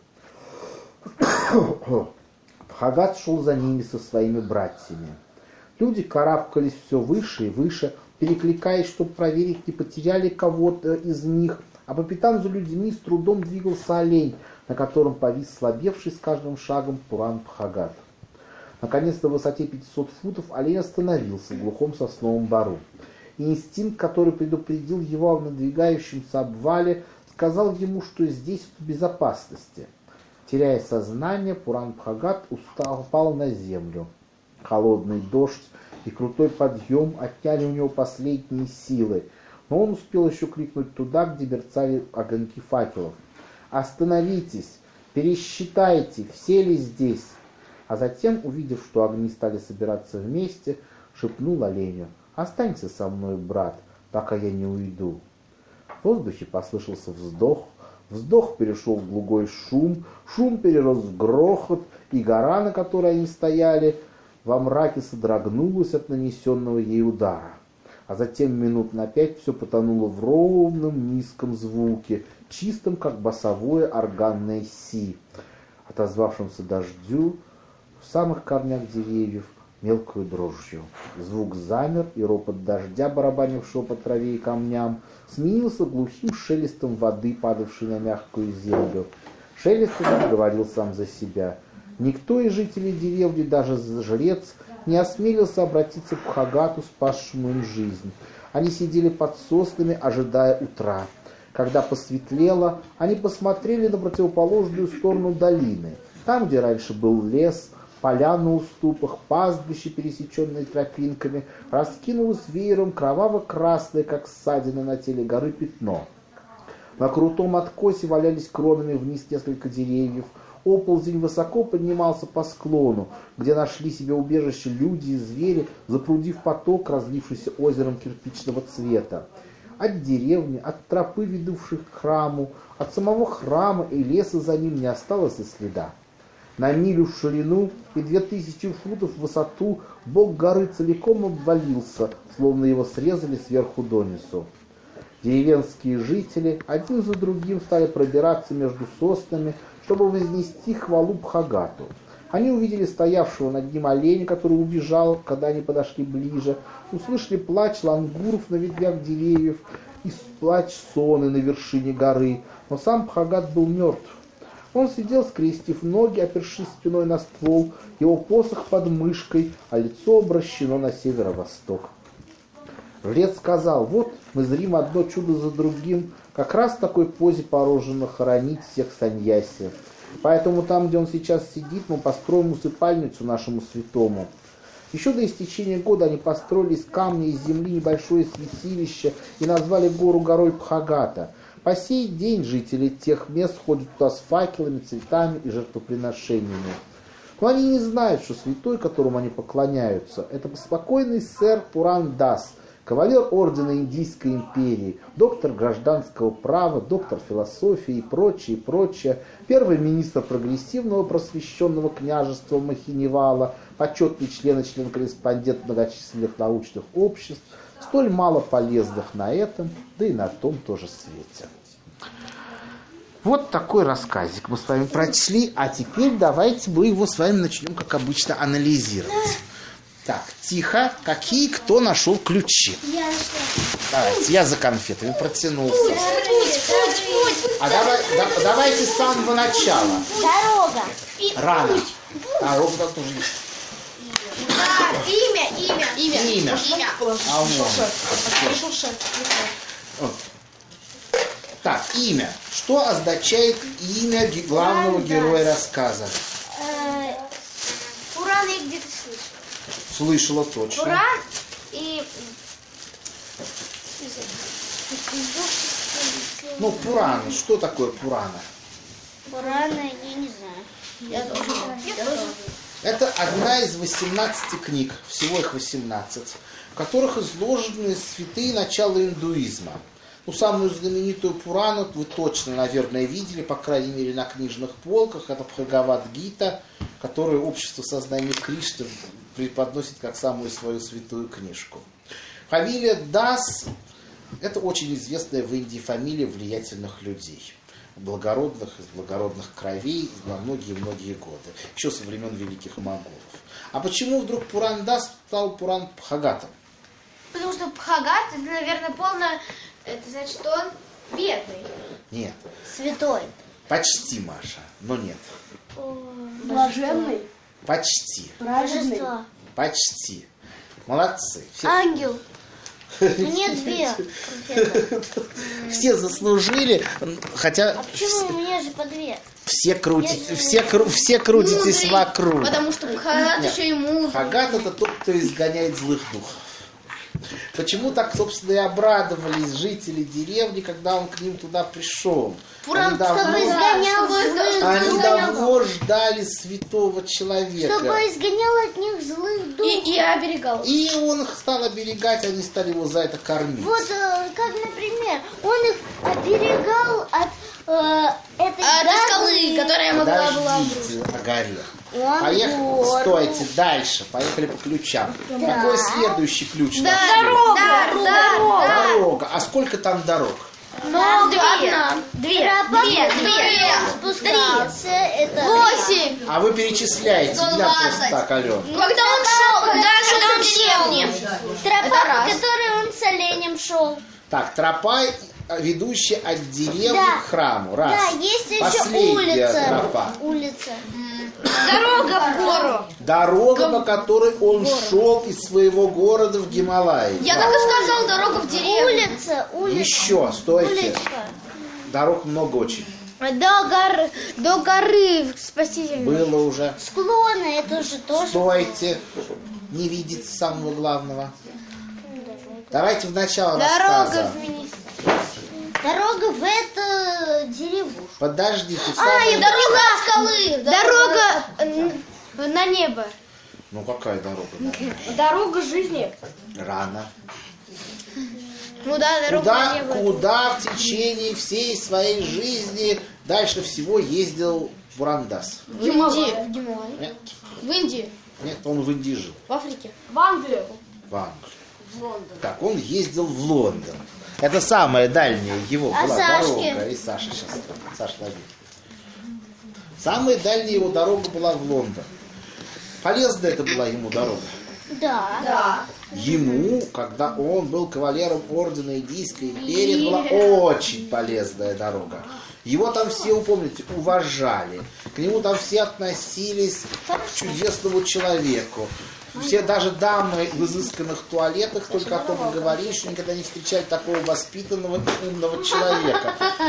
Бхагат шел за ними со своими братьями. Люди карабкались все выше и выше, перекликаясь, чтобы проверить, не потеряли кого-то из них, а по пятам за людьми с трудом двигался олень, на котором повис слабевший с каждым шагом Пуран Бхагат. Наконец, на высоте пятисот футов олень остановился в глухом сосновом бору. И инстинкт, который предупредил его о надвигающемся обвале, сказал ему, что здесь в безопасности. Теряя сознание, Пуран Бхагат устал, упал на землю. Холодный дождь и крутой подъем отняли у него последние силы, но он успел еще крикнуть туда, где мерцали огоньки факелов. «Остановитесь! Пересчитайте, все ли здесь?» А затем, увидев, что огни стали собираться вместе, шепнул оленю: «Останься со мной, брат, пока я не уйду». В воздухе послышался вздох, вздох перешел в глухой шум, шум перерос в грохот, и гора, на которой они стояли, во мраке содрогнулась от нанесенного ей удара. А затем минут на пять все потонуло в ровном низком звуке, чистом, как басовое органное си, отозвавшемся дождю в самых корнях деревьев мелкую дрожью. Звук замер, и ропот дождя, барабанившего по траве и камням, сменился глухим шелестом воды, падавшей на мягкую землю. Шелест этот говорил сам за себя. Никто из жителей деревни, даже жрец, не осмелился обратиться к Бхагату, спасшему им жизнь. Они сидели под соснами, ожидая утра. Когда посветлело, они посмотрели на противоположную сторону долины. Там, где раньше был лес, поля на уступах, пастбище, пересеченные тропинками, раскинулось веером кроваво-красное, как ссадина на теле горы, пятно. На крутом откосе валялись кронами вниз несколько деревьев. Оползень высоко поднимался по склону, где нашли себе убежище люди и звери, запрудив поток, разлившийся озером кирпичного цвета. От деревни, от тропы, ведущих к храму, от самого храма и леса за ним не осталось и следа. На милю в ширину и две тысячи футов в высоту бок горы целиком обвалился, словно его срезали сверху донизу. Деревенские жители один за другим стали пробираться между соснами, чтобы вознести хвалу Бхагату. Они увидели стоявшего над ним оленя, который убежал, когда они подошли ближе, услышали плач лангуров на ветвях деревьев и плач соны на вершине горы, но сам Бхагат был мертв. Он сидел, скрестив ноги, опершись спиной на ствол, его посох под мышкой, а лицо обращено на северо-восток. Жрец сказал: «Вот мы зрим одно чудо за другим, как раз в такой позе положено хоронить всех саньяси. Поэтому там, где он сейчас сидит, мы построим усыпальницу нашему святому». Еще до истечения года они построили из камня и земли небольшое святилище и назвали гору горой Бхагата. По сей день жители тех мест ходят туда с факелами, цветами и жертвоприношениями. Но они не знают, что святой, которому они поклоняются, это спокойный сэр Пуран Дас, кавалер ордена Индийской империи, доктор гражданского права, доктор философии и прочее, прочее, первый министр прогрессивного просвещенного княжества Махиневала, почетный член и член-корреспондент многочисленных научных обществ, столь мало полезных на этом, да и на том тоже свете. Вот такой рассказик мы с вами прочли, а теперь давайте мы его с вами начнем, как обычно, анализировать. Так, тихо. Какие кто нашел ключи? Я Давайте, я за конфетами протянулся. Путь, путь, путь. А давай, да- давайте с самого начала. Дорога. Рано. Дорога там тоже есть. Да, имя, имя. Имя. Имя. А вот. Вот. Так, имя. Что означает имя ге- главного героя рассказа? Э, Пуран я где-то слышал. Слышала точно. Пуран и... Ну, Пурана. Что такое Пурана? Пурана я не знаю. Я тоже. Я тоже. Это одна из восемнадцати книг, всего их восемнадцать, в которых изложены святые начала индуизма. Ну, самую знаменитую Пурану вы точно, наверное, видели, по крайней мере, на книжных полках. Это Бхагавад-гита, которую общество сознания Кришны преподносит как самую свою святую книжку. Фамилия Дас – это очень известная в Индии фамилия влиятельных людей. Благородных, из благородных кровей на многие-многие годы. Еще со времен великих монголов. А почему вдруг Пуран Дас стал Пуран Бхагатом? Потому что Бхагат, это, наверное, полное... Это значит, что он бедный. Нет. Святой. Почти, Маша, но нет. Блаженный, Почти. праведный. Божество. Почти. Молодцы. Все, Ангел. Мне две конфеты. все заслужили, хотя А почему? У меня же по две. все, крутите, все, кру- все крутитесь Мудрый, вокруг. Потому что Бхагат Нет. еще и мудрый. Хагат — это тот, кто изгоняет злых духов. Почему так, собственно, и обрадовались жители деревни, когда он к ним туда пришел? Пуран, Они давно, чтобы изгонял злых они духов. давно ждали святого человека. Чтобы изгонял от них злых духов. И, и оберегал. И он их стал оберегать, они стали его за это кормить. Вот, э, как, например, он их оберегал от э, этой От газовой- скалы, которая могла была... Подождите, о горе. Он Поехали, гору. стойте, дальше, поехали по ключам. Какой следующий ключ? Да, нашли? дорога, дорога, да. Дорога. А сколько там дорог? Много. Две. Две. Тропа, Две. две. Спускаться. Это... Восемь. А вы перечисляете, сто не надо просто двадцать. так, Ален. Когда он шел, да, когда он в деревне. Тропа, Это раз. по которой он с оленем шел. Так, тропа, ведущая от деревни Да. к храму. Раз. Да, есть еще Последняя улица. тропа. Улица. Дорога в гору. Дорога, по которой он шел из своего города в Гималаи. Я Так. так и сказал, дорога в деревню. Улица, улица. Еще, стойте. Уличка. Дорог много очень. До горы, до горы спасительной. Было уже. Склоны, это же тоже. Стойте. Не видите самого главного. Давайте в начало Дорога рассказа. в министр. Дорога в эту деревушку. Подождите. А, самое- я дорога от скалы. Дорога н- на небо. Ну какая дорога? Дорога жизни. Рано. Ну да, дорога Куда, на небо. куда в течение всей своей жизни дальше всего ездил Бурандас? В Индии. В Гималай. Нет, В Индии. нет, он в Индии жил. В Африке. В Англию. В Англию. Так, он ездил в Лондон. Это самая дальняя его А была Сашке? дорога. И Саша сейчас. Саша, лови. Самая дальняя его дорога была в Лондон. Полезная это была ему дорога. Да. Да. Ему, когда он был кавалером ордена Индийской империи, была очень полезная дорога. Его там все, помните, уважали. К нему там все относились как к чудесному человеку. Все, даже дамы в изысканных туалетах только о том и говорили, что никогда не встречали такого воспитанного и умного человека.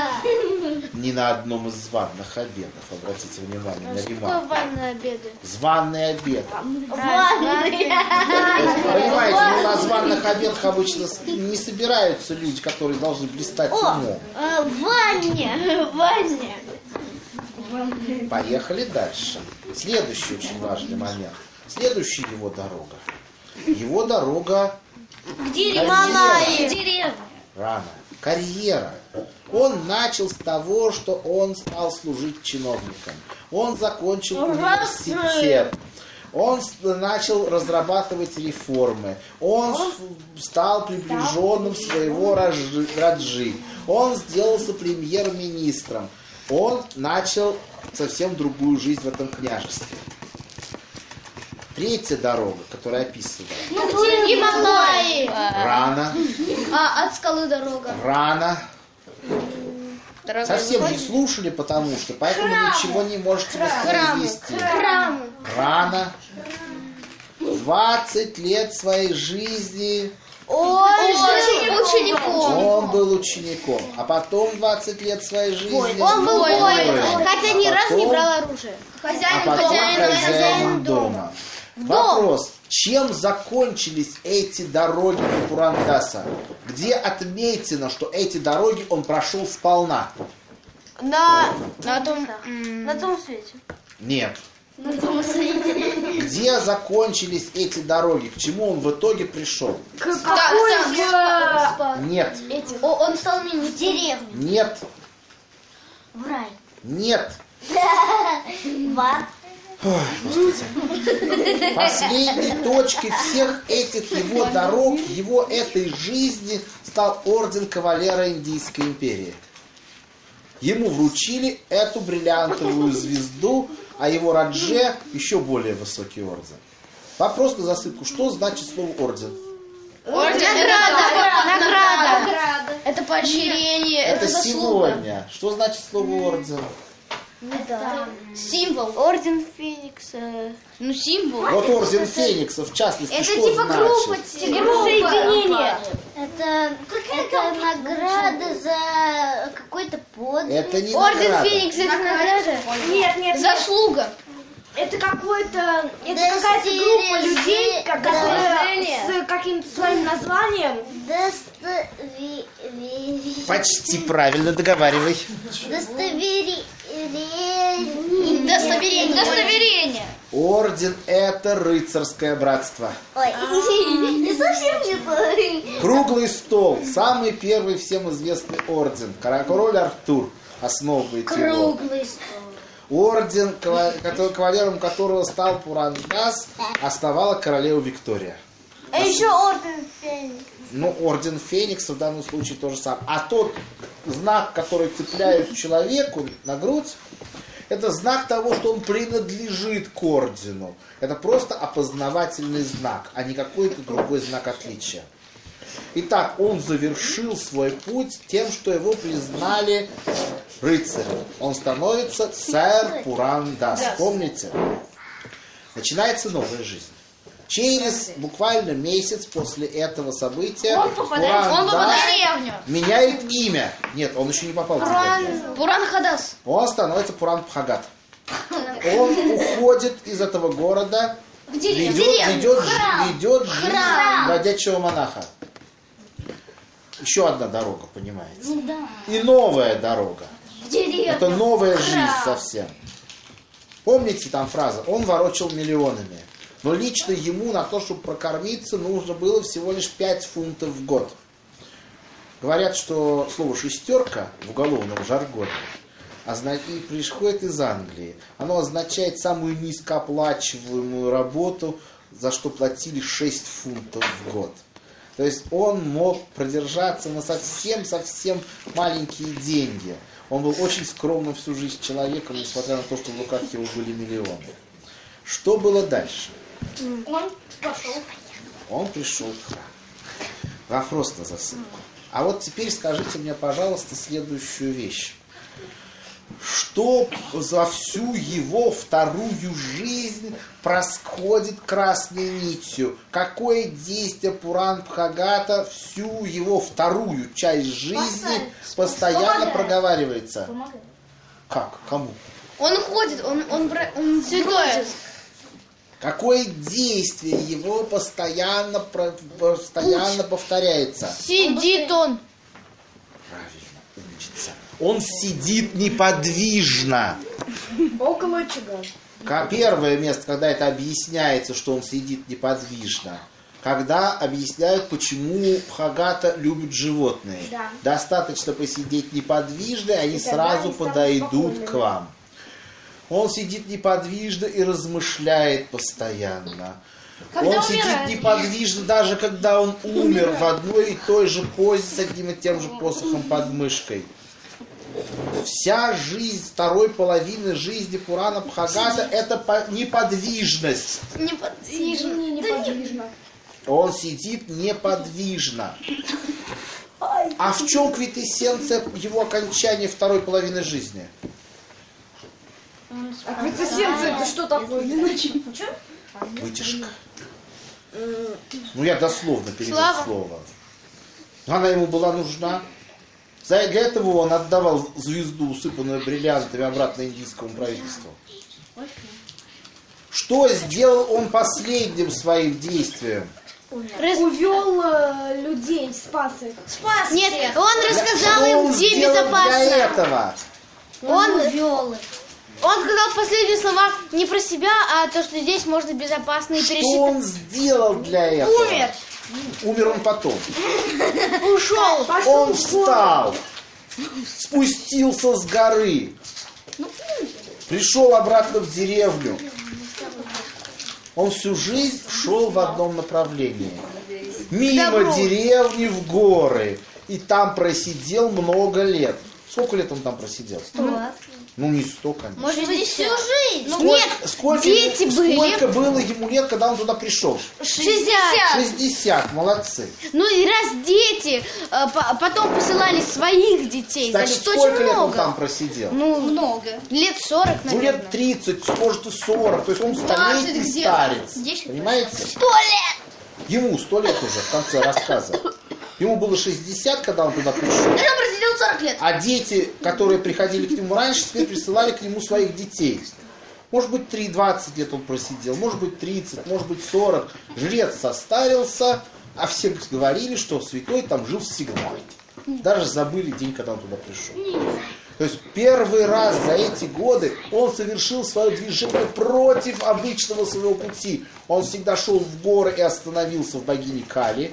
Ни на одном из званых обедов, обратите внимание на ремарку. Ванные обеды. Званый обед. Ванные. Понимаете, ну, на званых обедах обычно с- не собираются люди, которые должны блистать О, умом. э, в ванне. В ванне. Поехали дальше. Следующий очень важный момент. Следующая его дорога. Его дорога К деревне. Карьера. К деревне. рано. Карьера. Он начал с того, что он стал служить чиновником. Он закончил университет. Он с- начал разрабатывать реформы. Он с- стал приближенным своего Раджи. Раджи. Он сделался премьер-министром. Он начал совсем другую жизнь в этом княжестве. Третья дорога, которая описывает. Гималаи. Рано, А от скалы дорога. рано. Дорога Совсем не выходит. слушали, потому что, поэтому ничего не можете воспроизвести. Храмы. Рано. двадцать лет своей жизни Он же учеником. он был учеником, а потом двадцать лет своей жизни Он был воин. воином, хотя ни А разу не потом- брал оружие. а Хозяин, потом хозяин, хозяин дома. Вопрос, чем закончились эти дороги Пурандаса? Где отметено, что эти дороги он прошел сполна? На, На том, на том свете. Нет. Где закончились эти дороги? К чему он в итоге пришел? Нет. О, он стал мини в деревню. Нет. В рай. Нет. В ад. Ой, Господи. Последней точкой всех этих его дорог, его этой жизни стал орден кавалера Индийской империи. Ему вручили эту бриллиантовую звезду, а его Радже еще более высокий орден. Вопрос на засыпку. Что значит слово орден? Награда. Награда. Это поощрение, это, Это заслуга. сегодня. Что значит слово орден? Символ. Орден Феникса. Ну, символ. Вот орден Феникса, в частности, Это что типа значит? группа. Соединение. Это, это награда за какой-то подвиг. Это не Орден награда. Феникс это награда. Нет, нет, Заслуга. это какой-то, это Да какая-то группа стережи- людей, да. которые с каким-то своим названием. Достовери... Почти правильно, договаривай. Достовери... Удостоверение. Удостоверение. Орден – это рыцарское братство. Ой, не совсем не то. Круглый стол. Самый первый всем известный орден. Кора- Король Артур основывает его. Круглый стол. Орден, кава- который- кавалером которого стал Пурандас, основала королева Виктория. А еще орден Феникс. Ну, орден Феникса в данном случае то же самое. А тот знак, который цепляют человеку на грудь, это знак того, что он принадлежит к ордену. Это просто опознавательный знак, а не какой-то другой знак отличия. Итак, он завершил свой путь тем, что его признали рыцарем. Он становится сэр Пурандас. Помните? Начинается новая жизнь. Через буквально месяц после этого события Он попадает, он попадает в Пурандас деревню. меняет имя. Нет, он еще не попал в деревню. Буран Хадас. Он становится Пуран Бхагат. Он уходит из этого города, В деревню. ведет, ведет, Храм. ведет жизнь Храм. бродячего монаха. Еще одна дорога, понимаете? Ну да. И новая дорога. В деревню. Это новая жизнь Храм. совсем. Помните там фраза? Он ворочал миллионами. Но лично ему на то, чтобы прокормиться, нужно было всего лишь пять фунтов в год. Говорят, что слово «шестерка» в уголовном жаргоне озна- и происходит из Англии. Оно означает самую низкооплачиваемую работу, за что платили шесть фунтов в год. То есть он мог продержаться на совсем-совсем маленькие деньги. Он был очень скромным всю жизнь человеком, несмотря на то, что в руках его были миллионы. Что было дальше? Он пошел. Он пришел в храм. Вопрос на засыпку. А вот теперь скажите мне, пожалуйста, следующую вещь. Что за всю его вторую жизнь происходит красной нитью? Какое действие Пуран Бхагата всю его вторую часть жизни постоянно проговаривается? Как? Кому? Он ходит, он, он, бра- он святой. Какое действие его постоянно, про- постоянно повторяется? Сидит он. Правильно, умница. Он сидит неподвижно. Около очага. Ка- Первое место, когда это объясняется, что он сидит неподвижно. когда объясняют, почему Бхагата любят животные. Да. Достаточно посидеть неподвижно, и они И тогда сразу они станут подойдут спокойными. к вам. Он сидит неподвижно и размышляет постоянно. Когда он сидит умирает. неподвижно, даже когда он умер в одной и той же позе с одним и тем же посохом под мышкой. Вся жизнь, второй половины жизни Пурана Бхагата — это по- неподвижность. Неподвижно. Не неподвижно. Он сидит неподвижно. А в чем квинтэссенция его окончания второй половины жизни? А квинтэссенция это что такое? Вытяжка. Ну, я дословно перевел Слава. слово. Она ему была нужна. За- Для этого он отдавал звезду, усыпанную бриллиантами, обратно индийскому правительству. Что сделал он последним своим действием? Увел э, людей, спас их. Спас Нет, он Для- рассказал что им, он где сделал безопасно. для этого? Он вел их. Он сказал последние слова не про себя, а то, что здесь можно безопасно и Что пересчитать. он сделал для этого? Умер. Умер он потом. Ушел. Он встал, спустился с горы, пришел обратно в деревню. Он всю жизнь шел в одном направлении. Мимо Добро. деревни в горы. И там просидел много лет. Сколько лет он там просидел? Ну, не сто, конечно. Может быть, всю жизнь. Ну, Сколько, нет, сколько, дети были. сколько было ему лет, когда он туда пришел? шестьдесят. шестьдесят, молодцы. Ну и раз дети э, по- потом посылали своих детей, Значит, значит, очень сколько лет он много. там просидел? Ну, много. Лет сорок, Ну, наверное. лет тридцать, может и сорок. То есть он столетний где-то. старец. Десять. Понимаете? Сто лет! Ему сто лет уже в конце рассказа. Ему было шестьдесят, когда он туда пришел. Я просидел сорок лет. А дети, которые приходили к нему раньше, теперь присылали к нему своих детей. Может быть, три двадцать лет он просидел, может быть, тридцать, может быть, сорок. Жрец состарился, а все говорили, что святой там жил всегда. Даже забыли день, когда он туда пришел. То есть первый раз за эти годы он совершил свое движение против обычного своего пути. Он всегда шел в горы и остановился в богине Кали,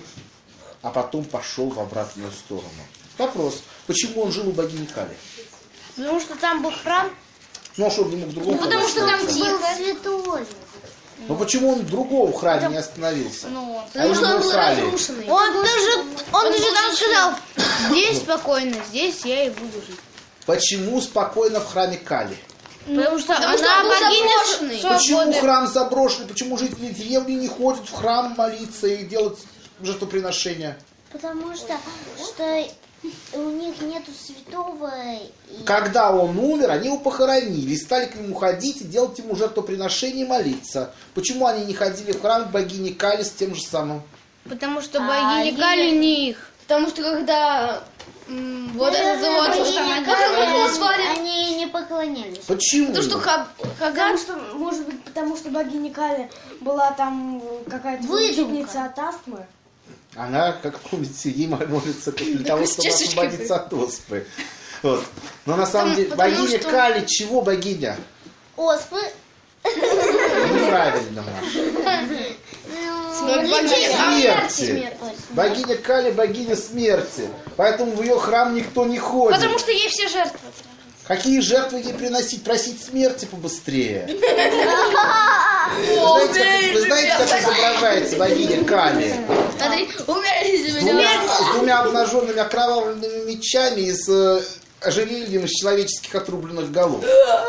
а потом пошел в обратную сторону. Вопрос, почему он жил у богини Кали? Потому что там был храм. Ну, а что, не мог в другом Ну, потому что храме там остановиться? тихо. Святой. Ну, почему он в другом храме не остановился? Ну, А потому что именно он в был Кали? разрушенный. Он даже, он даже там сказал, здесь спокойно, здесь я и буду жить. Почему спокойно в храме Кали? Потому что Потому что она он был богиня заброшенный. свободы. Почему храм заброшенный? Почему жители деревни не ходят в храм молиться и делать жертвоприношения? Потому что, что у них нету святого. И... Когда он умер, они его похоронили, и стали к нему ходить и делать ему жертвоприношение и молиться. Почему они не ходили в храм к богине Кали с тем же самым? Потому что А, богиня они- Кали не их. Потому что когда м, вот этот Наверное, вот, богине что там, Кали, как его они- звали? Они не поклонялись. Почему? Потому что Хаг- Потому Хаган... что, может быть, потому что богиня Кали была там какая-то Выдумка. вылечительница от астмы. Она, как помните, ей молится как для того, чтобы чашечкой. освободиться от оспы. Вот. Но на самом Потому- деле, потому богиня что- Кали, чего богиня? Оспы. Неправильно, Маша. Смерти. Богиня Кали, богиня смерти. Поэтому в ее храм никто не ходит. Потому что ей все жертвы. Какие жертвы ей приносить? Просить смерти побыстрее. Вы знаете, как, вы знаете, как изображается богиня Кали? Смотри, умерли С двумя, с двумя обнаженными окровавленными мечами и с э, ожерельем из человеческих отрубленных голов.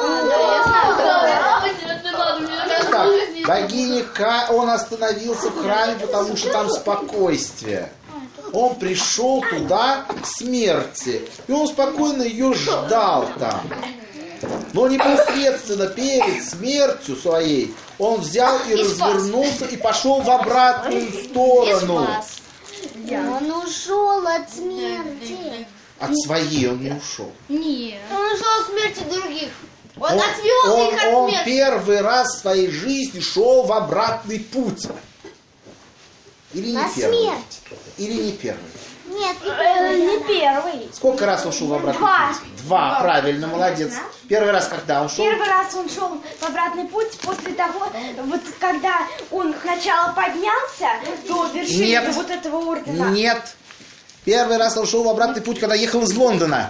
Так, богиня Ка, он остановился в храме, потому что там спокойствие. Он пришел туда к смерти, и он спокойно ее ждал там. Но непосредственно перед смертью своей он взял и, И спас. развернулся и пошел в обратную сторону. Он ушел от смерти. От своей он не ушел. Нет. Он ушел от смерти других. Он, Он, отвел он- их от он смерти. первый раз в своей жизни шел в обратный путь. Или не На первый? смерть. Или не первый? Нет, не Э, не первый. Сколько раз он шел в обратный Два. путь? Два, правильно, молодец. Первый раз когда он шел? Первый раз он шел в обратный путь после того, вот когда он сначала поднялся до вершины Нет. до вот этого ордена. Нет. Первый раз он шел в обратный путь, когда ехал из Лондона.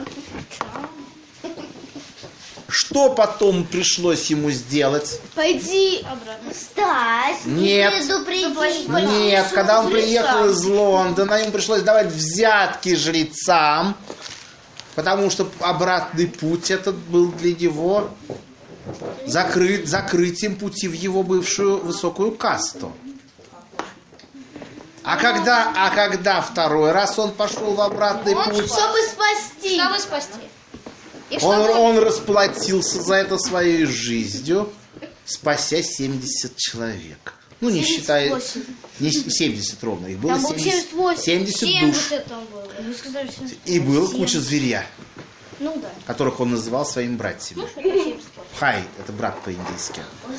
Что потом пришлось ему сделать? Пойди обратно. Встать, Нет. предупредить. Нет, когда он приехал из Лондона, ему пришлось давать взятки жрецам, потому что обратный путь этот был для него закрыт, закрытием пути в его бывшую высокую касту. А когда, а когда второй раз он пошел в обратный Он, путь, чтобы спасти. Чтобы спасти. И он, чтобы- он расплатился за это своей жизнью, спася семьдесят человек. Ну, не считая... Не семьдесят ровно, их было Там было семьдесят, семьдесят восемь. семьдесят душ. семьдесят там было. Вы сказали семьдесят. И было куча зверя, Ну да. которых он называл своими братьями. Хай, это брат по-индийски.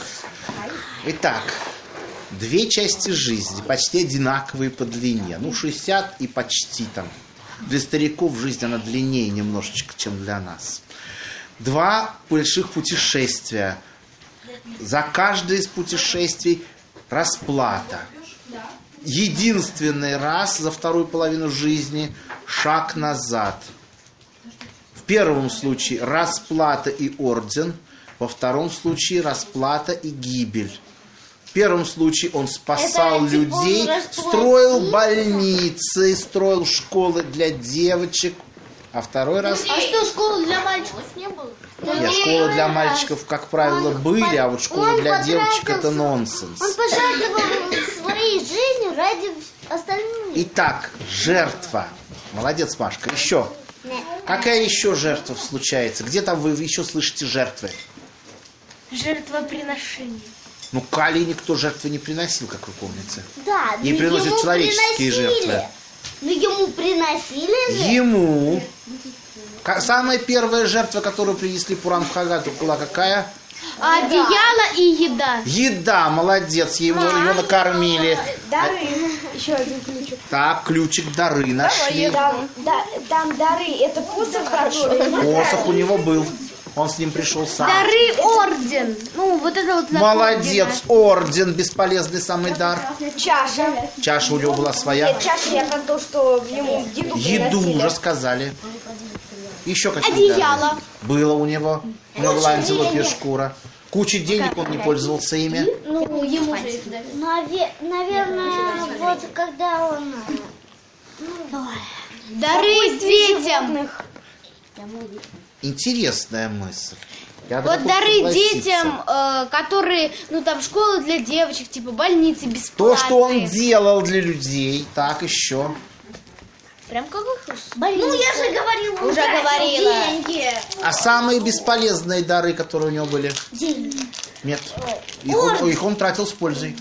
Итак, две части жизни, почти одинаковые по длине. Ну, шестьдесят и почти там. Для стариков жизнь, она длиннее немножечко, чем для нас. Два больших путешествия. За каждое из путешествий расплата. Единственный раз за вторую половину жизни шаг назад. В первом случае расплата и орден, во втором случае расплата и гибель. В первом случае он спасал Это, типа, людей, он расплатился? строил больницы, строил школы для девочек. А второй раз... А что, школы для мальчиков не было? Нет, школы для мальчиков, как правило, Он были, а по- вот школы он для девочек это потратился. нонсенс. Он пожертвовал своей жизнью ради остальных. Итак, жертва. Молодец, Машка. Еще. Какая еще жертва случается? Где там вы еще слышите жертвы? Жертвоприношение. Ну, Кали никто жертвы не приносил, как вы помните. Да, Ей но приносят ему человеческие приносили. жертвы. Но ему приносили же. Ему. Ка- Самая первая жертва, которую принесли Пуран Бхагату, была какая? Одеяло и еда. Еда, молодец, его, его накормили. Дары. Еще один ключик. Так, ключик дары нашли. Там, да, там дары. Это посох, который... Посох у него был. Он с ним пришел сам. Дары орден. Ну, вот это вот знак Молодец, орден, бесполезный самый дар. Чаша. Чаша у него была своя. Нет, чаша я про то, что ему еду Еду приносили. уже сказали. Еще какие Одеяло. дары? Было у него. У него была антилопья шкура. Куча денег, он не пользовался ими. Ну, ему же их дали. Наве- Наверное, вот когда он... Дары детям. Животных. Интересная мысль. Я Вот готов дары согласиться. детям, э, которые, ну там школы для девочек, типа больницы То, бесплатные. что он делал для людей. Так, еще. Прям как их. Ну, я же говорила, он Уже тратил говорила. деньги. А самые бесполезные дары, которые у него были? Деньги. Нет. Их он, их он тратил с пользой.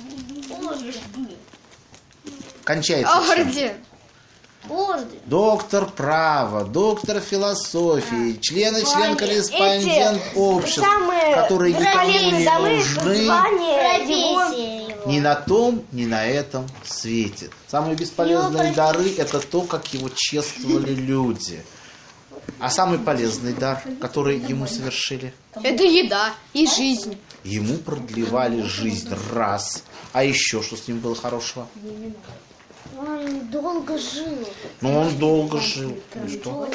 Кончается всё. Орден. Орден. Доктор права, доктор философии, член и член-корреспондент Эти общества, самые которые никому не бесполезные дары, нужны звания его. Профессия его. ни на том, ни на этом свете. Самые бесполезные дары – это то, как его чествовали люди. А самый полезный дар, который ему совершили? Это еда и жизнь. Ему продлевали жизнь раз. А еще что с ним было хорошего? Он долго жил. Ну, он долго жил. Ну, что?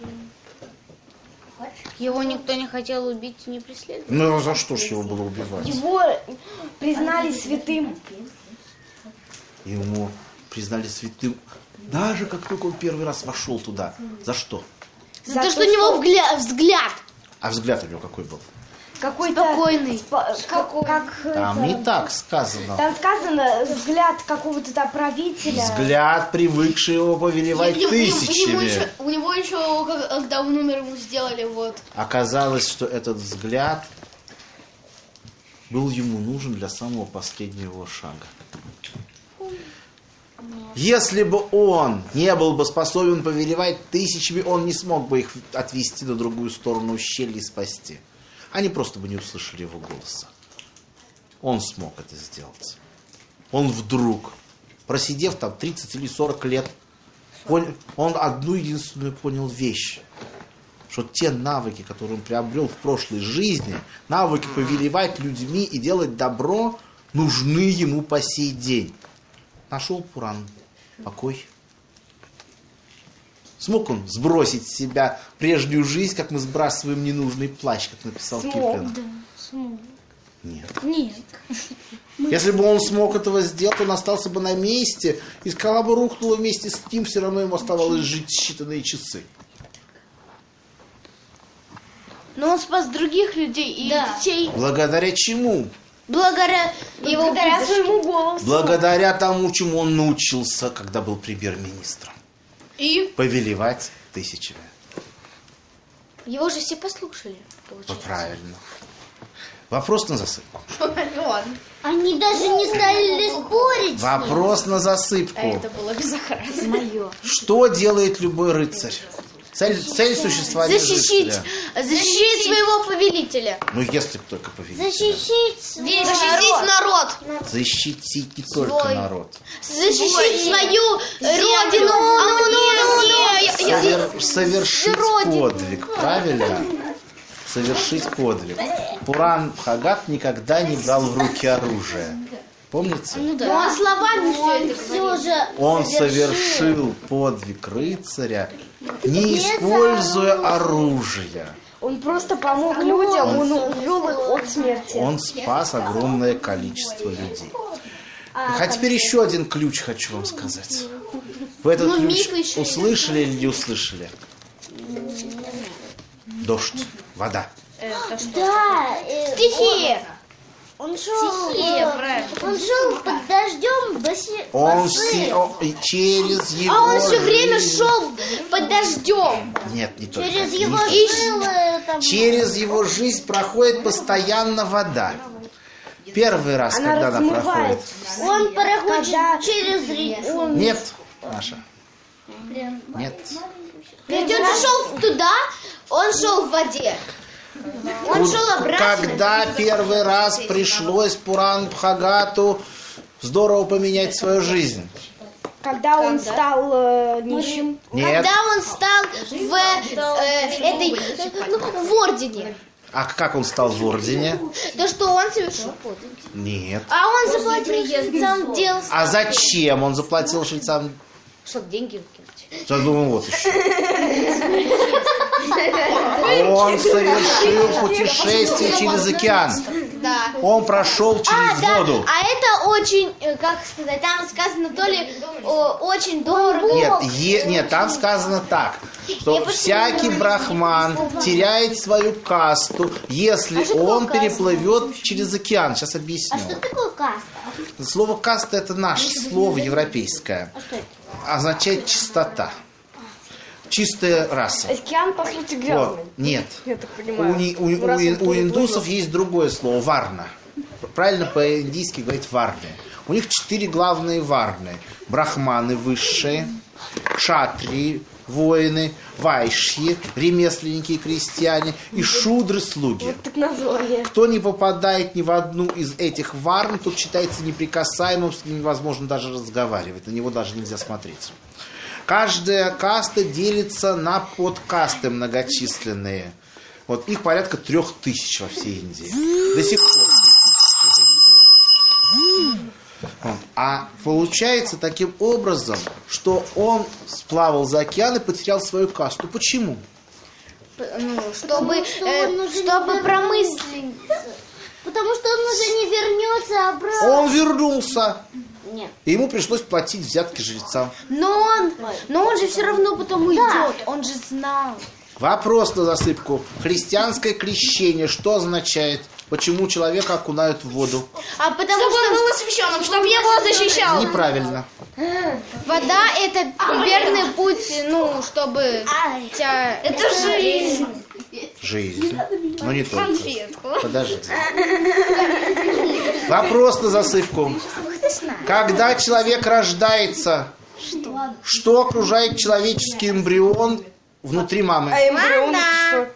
Его никто не хотел убить и не преследовать. Ну, за что ж его было убивать? Его признали святым. Ему признали святым. Даже как только он первый раз вошел туда. За что? За, то, что у него вгля- взгляд. А взгляд у него какой был? Какой-то... Спокойный. спо- Как, как Там это- не так сказано. Там сказано взгляд какого-то там правителя. Взгляд, привыкший его повелевать У него тысячами. еще, у него еще, как- когда он умер, ему сделали вот. Оказалось, что этот взгляд был ему нужен для самого последнего его шага. Если бы он не был бы способен повелевать тысячами, он не смог бы их отвести на другую сторону ущелья и спасти. Они просто бы не услышали его голоса. Он смог это сделать. Он вдруг, просидев там тридцать или сорок лет, понял, он одну единственную понял вещь. что те навыки, которые он приобрел в прошлой жизни, навыки повелевать людьми и делать добро, нужны ему по сей день. Нашел Пуран покой. Смог он сбросить с себя прежнюю жизнь, как мы сбрасываем ненужный плащ, как написал Киплинг? Да, смог. Нет. Нет. Если бы он смог этого сделать, он остался бы на месте, и скала бы рухнула вместе с ним, все равно ему оставалось жить считанные часы. Но он спас других людей и Да. детей. Благодаря чему? Благодаря его Благодаря выдержке. своему голосу. Благодаря тому, чему он научился, когда был премьер-министром. И Повелевать тысячами. его же все послушали. Вот Получается. правильно. Вопрос на засыпку. Ладно. Они даже не стали спорить. Вопрос на засыпку. Это было безобразно. Мое. Что делает любой рыцарь? Цель, цель существования Защитить, рыцаря. защитить своего повелителя. Ну, если б только повелитель. Защитить свой Защитить народ. Защитить не только Свой. народ. Защитить свою родину. А ну, ну, ну, я- я- Совер- совершить Родину. подвиг, правильно? Совершить подвиг. Пуран Бхагат никогда не брал в руки оружие. Помните? Ну да. Он словами все Он это все говорит. же Он совершил. совершил подвиг рыцаря, не используя оружие. Он просто помог людям, он увел их от смерти. Он спас огромное количество людей. А теперь еще один ключ хочу вам сказать. Вы этот Ну, ключ мифы еще услышали или не услышали? Дождь, вода. Да, э, Стихия. он шел, Стихия, э, правильно. он шел под дождем боси, Он босым. все- о- и через его А он все время жизнь- шел под дождем. Нет, не только. Через не его только. жилы там. Через его жизнь проходит постоянно вода. Первый раз, Она когда она проходит. размывает. Он проходит Когда через реку. Нет, Маша. Нет. Ведь он же шел туда, он шел в воде. Он шел обратно. Когда первый раз пришлось Пуран Бхагату здорово поменять свою жизнь? Когда он стал э, нищим. Нет. Когда он стал в э, этой, ну, в ордене. А как он стал в ордене? То, что он совершил подвиг. Нет. А он заплатил жрецам дел. А зачем он заплатил жрецам? Чтобы деньги выкинуть. Я думаю, вот еще. Он совершил путешествие через океан. Да. Он прошел А, через да, воду. а это очень, э, как сказать, там сказано то ли о, очень дорого. Нет, е- нет, там сказано так, что всякий брахман теряет свою касту, если он переплывет через океан. Сейчас объясню. А что такое каста? Слово каста это наше слово европейское. А что это? Означает чистота. Чистая раса. Океан, по сути, Вот. грязный. Нет. Я так У, понимаю. ни- у- Ну, у раз ин- он у переплывет. индусов есть другое слово варна. Правильно по-индийски говорить варны. У них четыре главные варны. Брахманы высшие, кшатрии, воины, вайшьи, ремесленники и крестьяне, и шудры слуги. Вот так название. Кто не попадает ни в одну из этих варн, тот считается неприкасаемым, с ним невозможно даже разговаривать, на него даже нельзя смотреть. Каждая каста делится на подкасты многочисленные. Вот их порядка трех тысяч во всей Индии. До сих пор три тысячи в Индии. Вот. А получается таким образом, что он сплавал за океан и потерял свою касту. Почему? П- ну, чтобы, что э, он уже не чтобы вернется. промыслить. Потому что он уже не вернется обратно. Он вернулся. Нет. И ему пришлось платить взятки жрецам. Но он, но он же все равно потом уйдет. Он же знал. Вопрос на засыпку. Христианское крещение что означает? Почему человека окунают в воду? А потому что он был освященным, чтобы его защищал. Неправильно. Вода — это верный путь, ну, чтобы тебя... Это жизнь. Жизнь. Но не только. Подожди. Вопрос на засыпку. Когда человек рождается, что окружает человеческий эмбрион внутри мамы? А эмбрион что?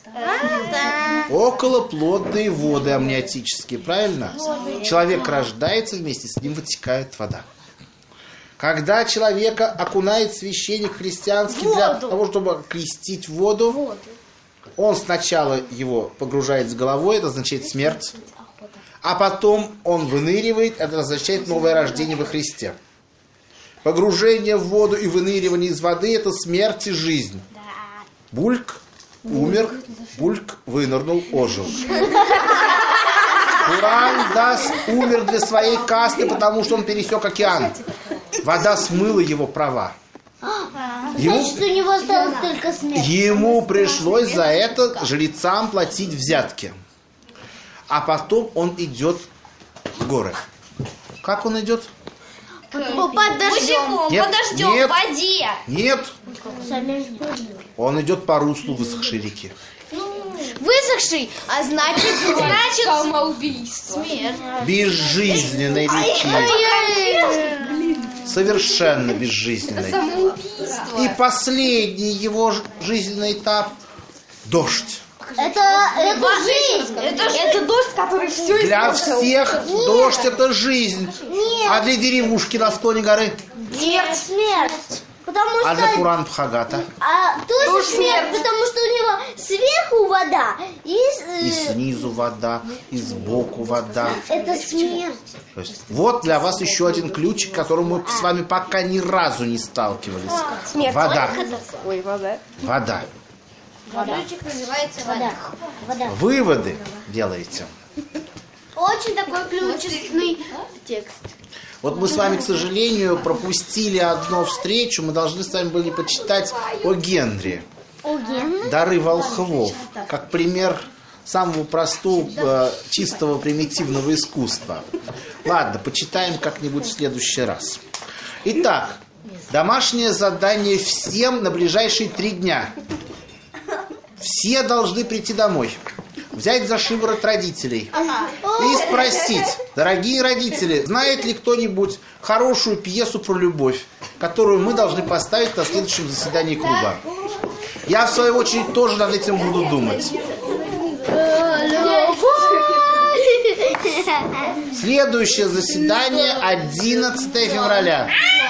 Околоплодные воды амниотические, правильно? Человек рождается, вместе с ним вытекает вода. Когда человека окунает священник христианский для того, чтобы крестить в воду, воду, он сначала его погружает с головой, это означает смерть, а потом он выныривает, это означает новое рождение во Христе. Погружение в воду и выныривание из воды – это смерть и жизнь. Бульк умер, Бульк вынырнул, ожил. Куран Дас умер для своей касты, потому что он пересек океан. Вода смыла его права. Ему, Значит, у него осталось только смерть. ему пришлось за это жрецам платить взятки. А потом он идет в горы. Как он идет? Под дождем. Нет, Под дождем, нет, в воде. Нет. Он идет по руслу высохшей реки. Высохший, а значит, значит Самоубийство. смерть. Безжизненной реки. Совершенно безжизненной. И последний его ж- жизненный этап – дождь. Это, это жизнь. Это, это дождь, который все Для всех дождь – это жизнь. Нет. А для деревушки на склоне горы? Нет, смерть. Потому А для что... Куран Бхагата? А тоже Тоже смерть, смерть. потому что у него сверху вода и, э, И снизу вода, и сбоку вода. это смерть. То есть, вот для вас еще один ключик, к которому мы с вами пока ни разу не сталкивались. Смерть. Вода. Ой, вода. Вода. Ключик называется вода. Вода. Выводы делаете. Очень такой ключный текст. Вот мы с вами, к сожалению, пропустили одну встречу. Мы должны с вами были почитать о Генри. О, Гена? Дары волхвов. Как пример самого простого, э, чистого, примитивного искусства. Ладно, почитаем как-нибудь в следующий раз. Итак, домашнее задание всем на ближайшие три дня. Все должны прийти домой, взять за шиворот родителей и спросить: дорогие родители, знает ли кто-нибудь хорошую пьесу про любовь, которую мы должны поставить на следующем заседании клуба? Я, в свою очередь, тоже над этим буду думать. Следующее заседание одиннадцатого февраля.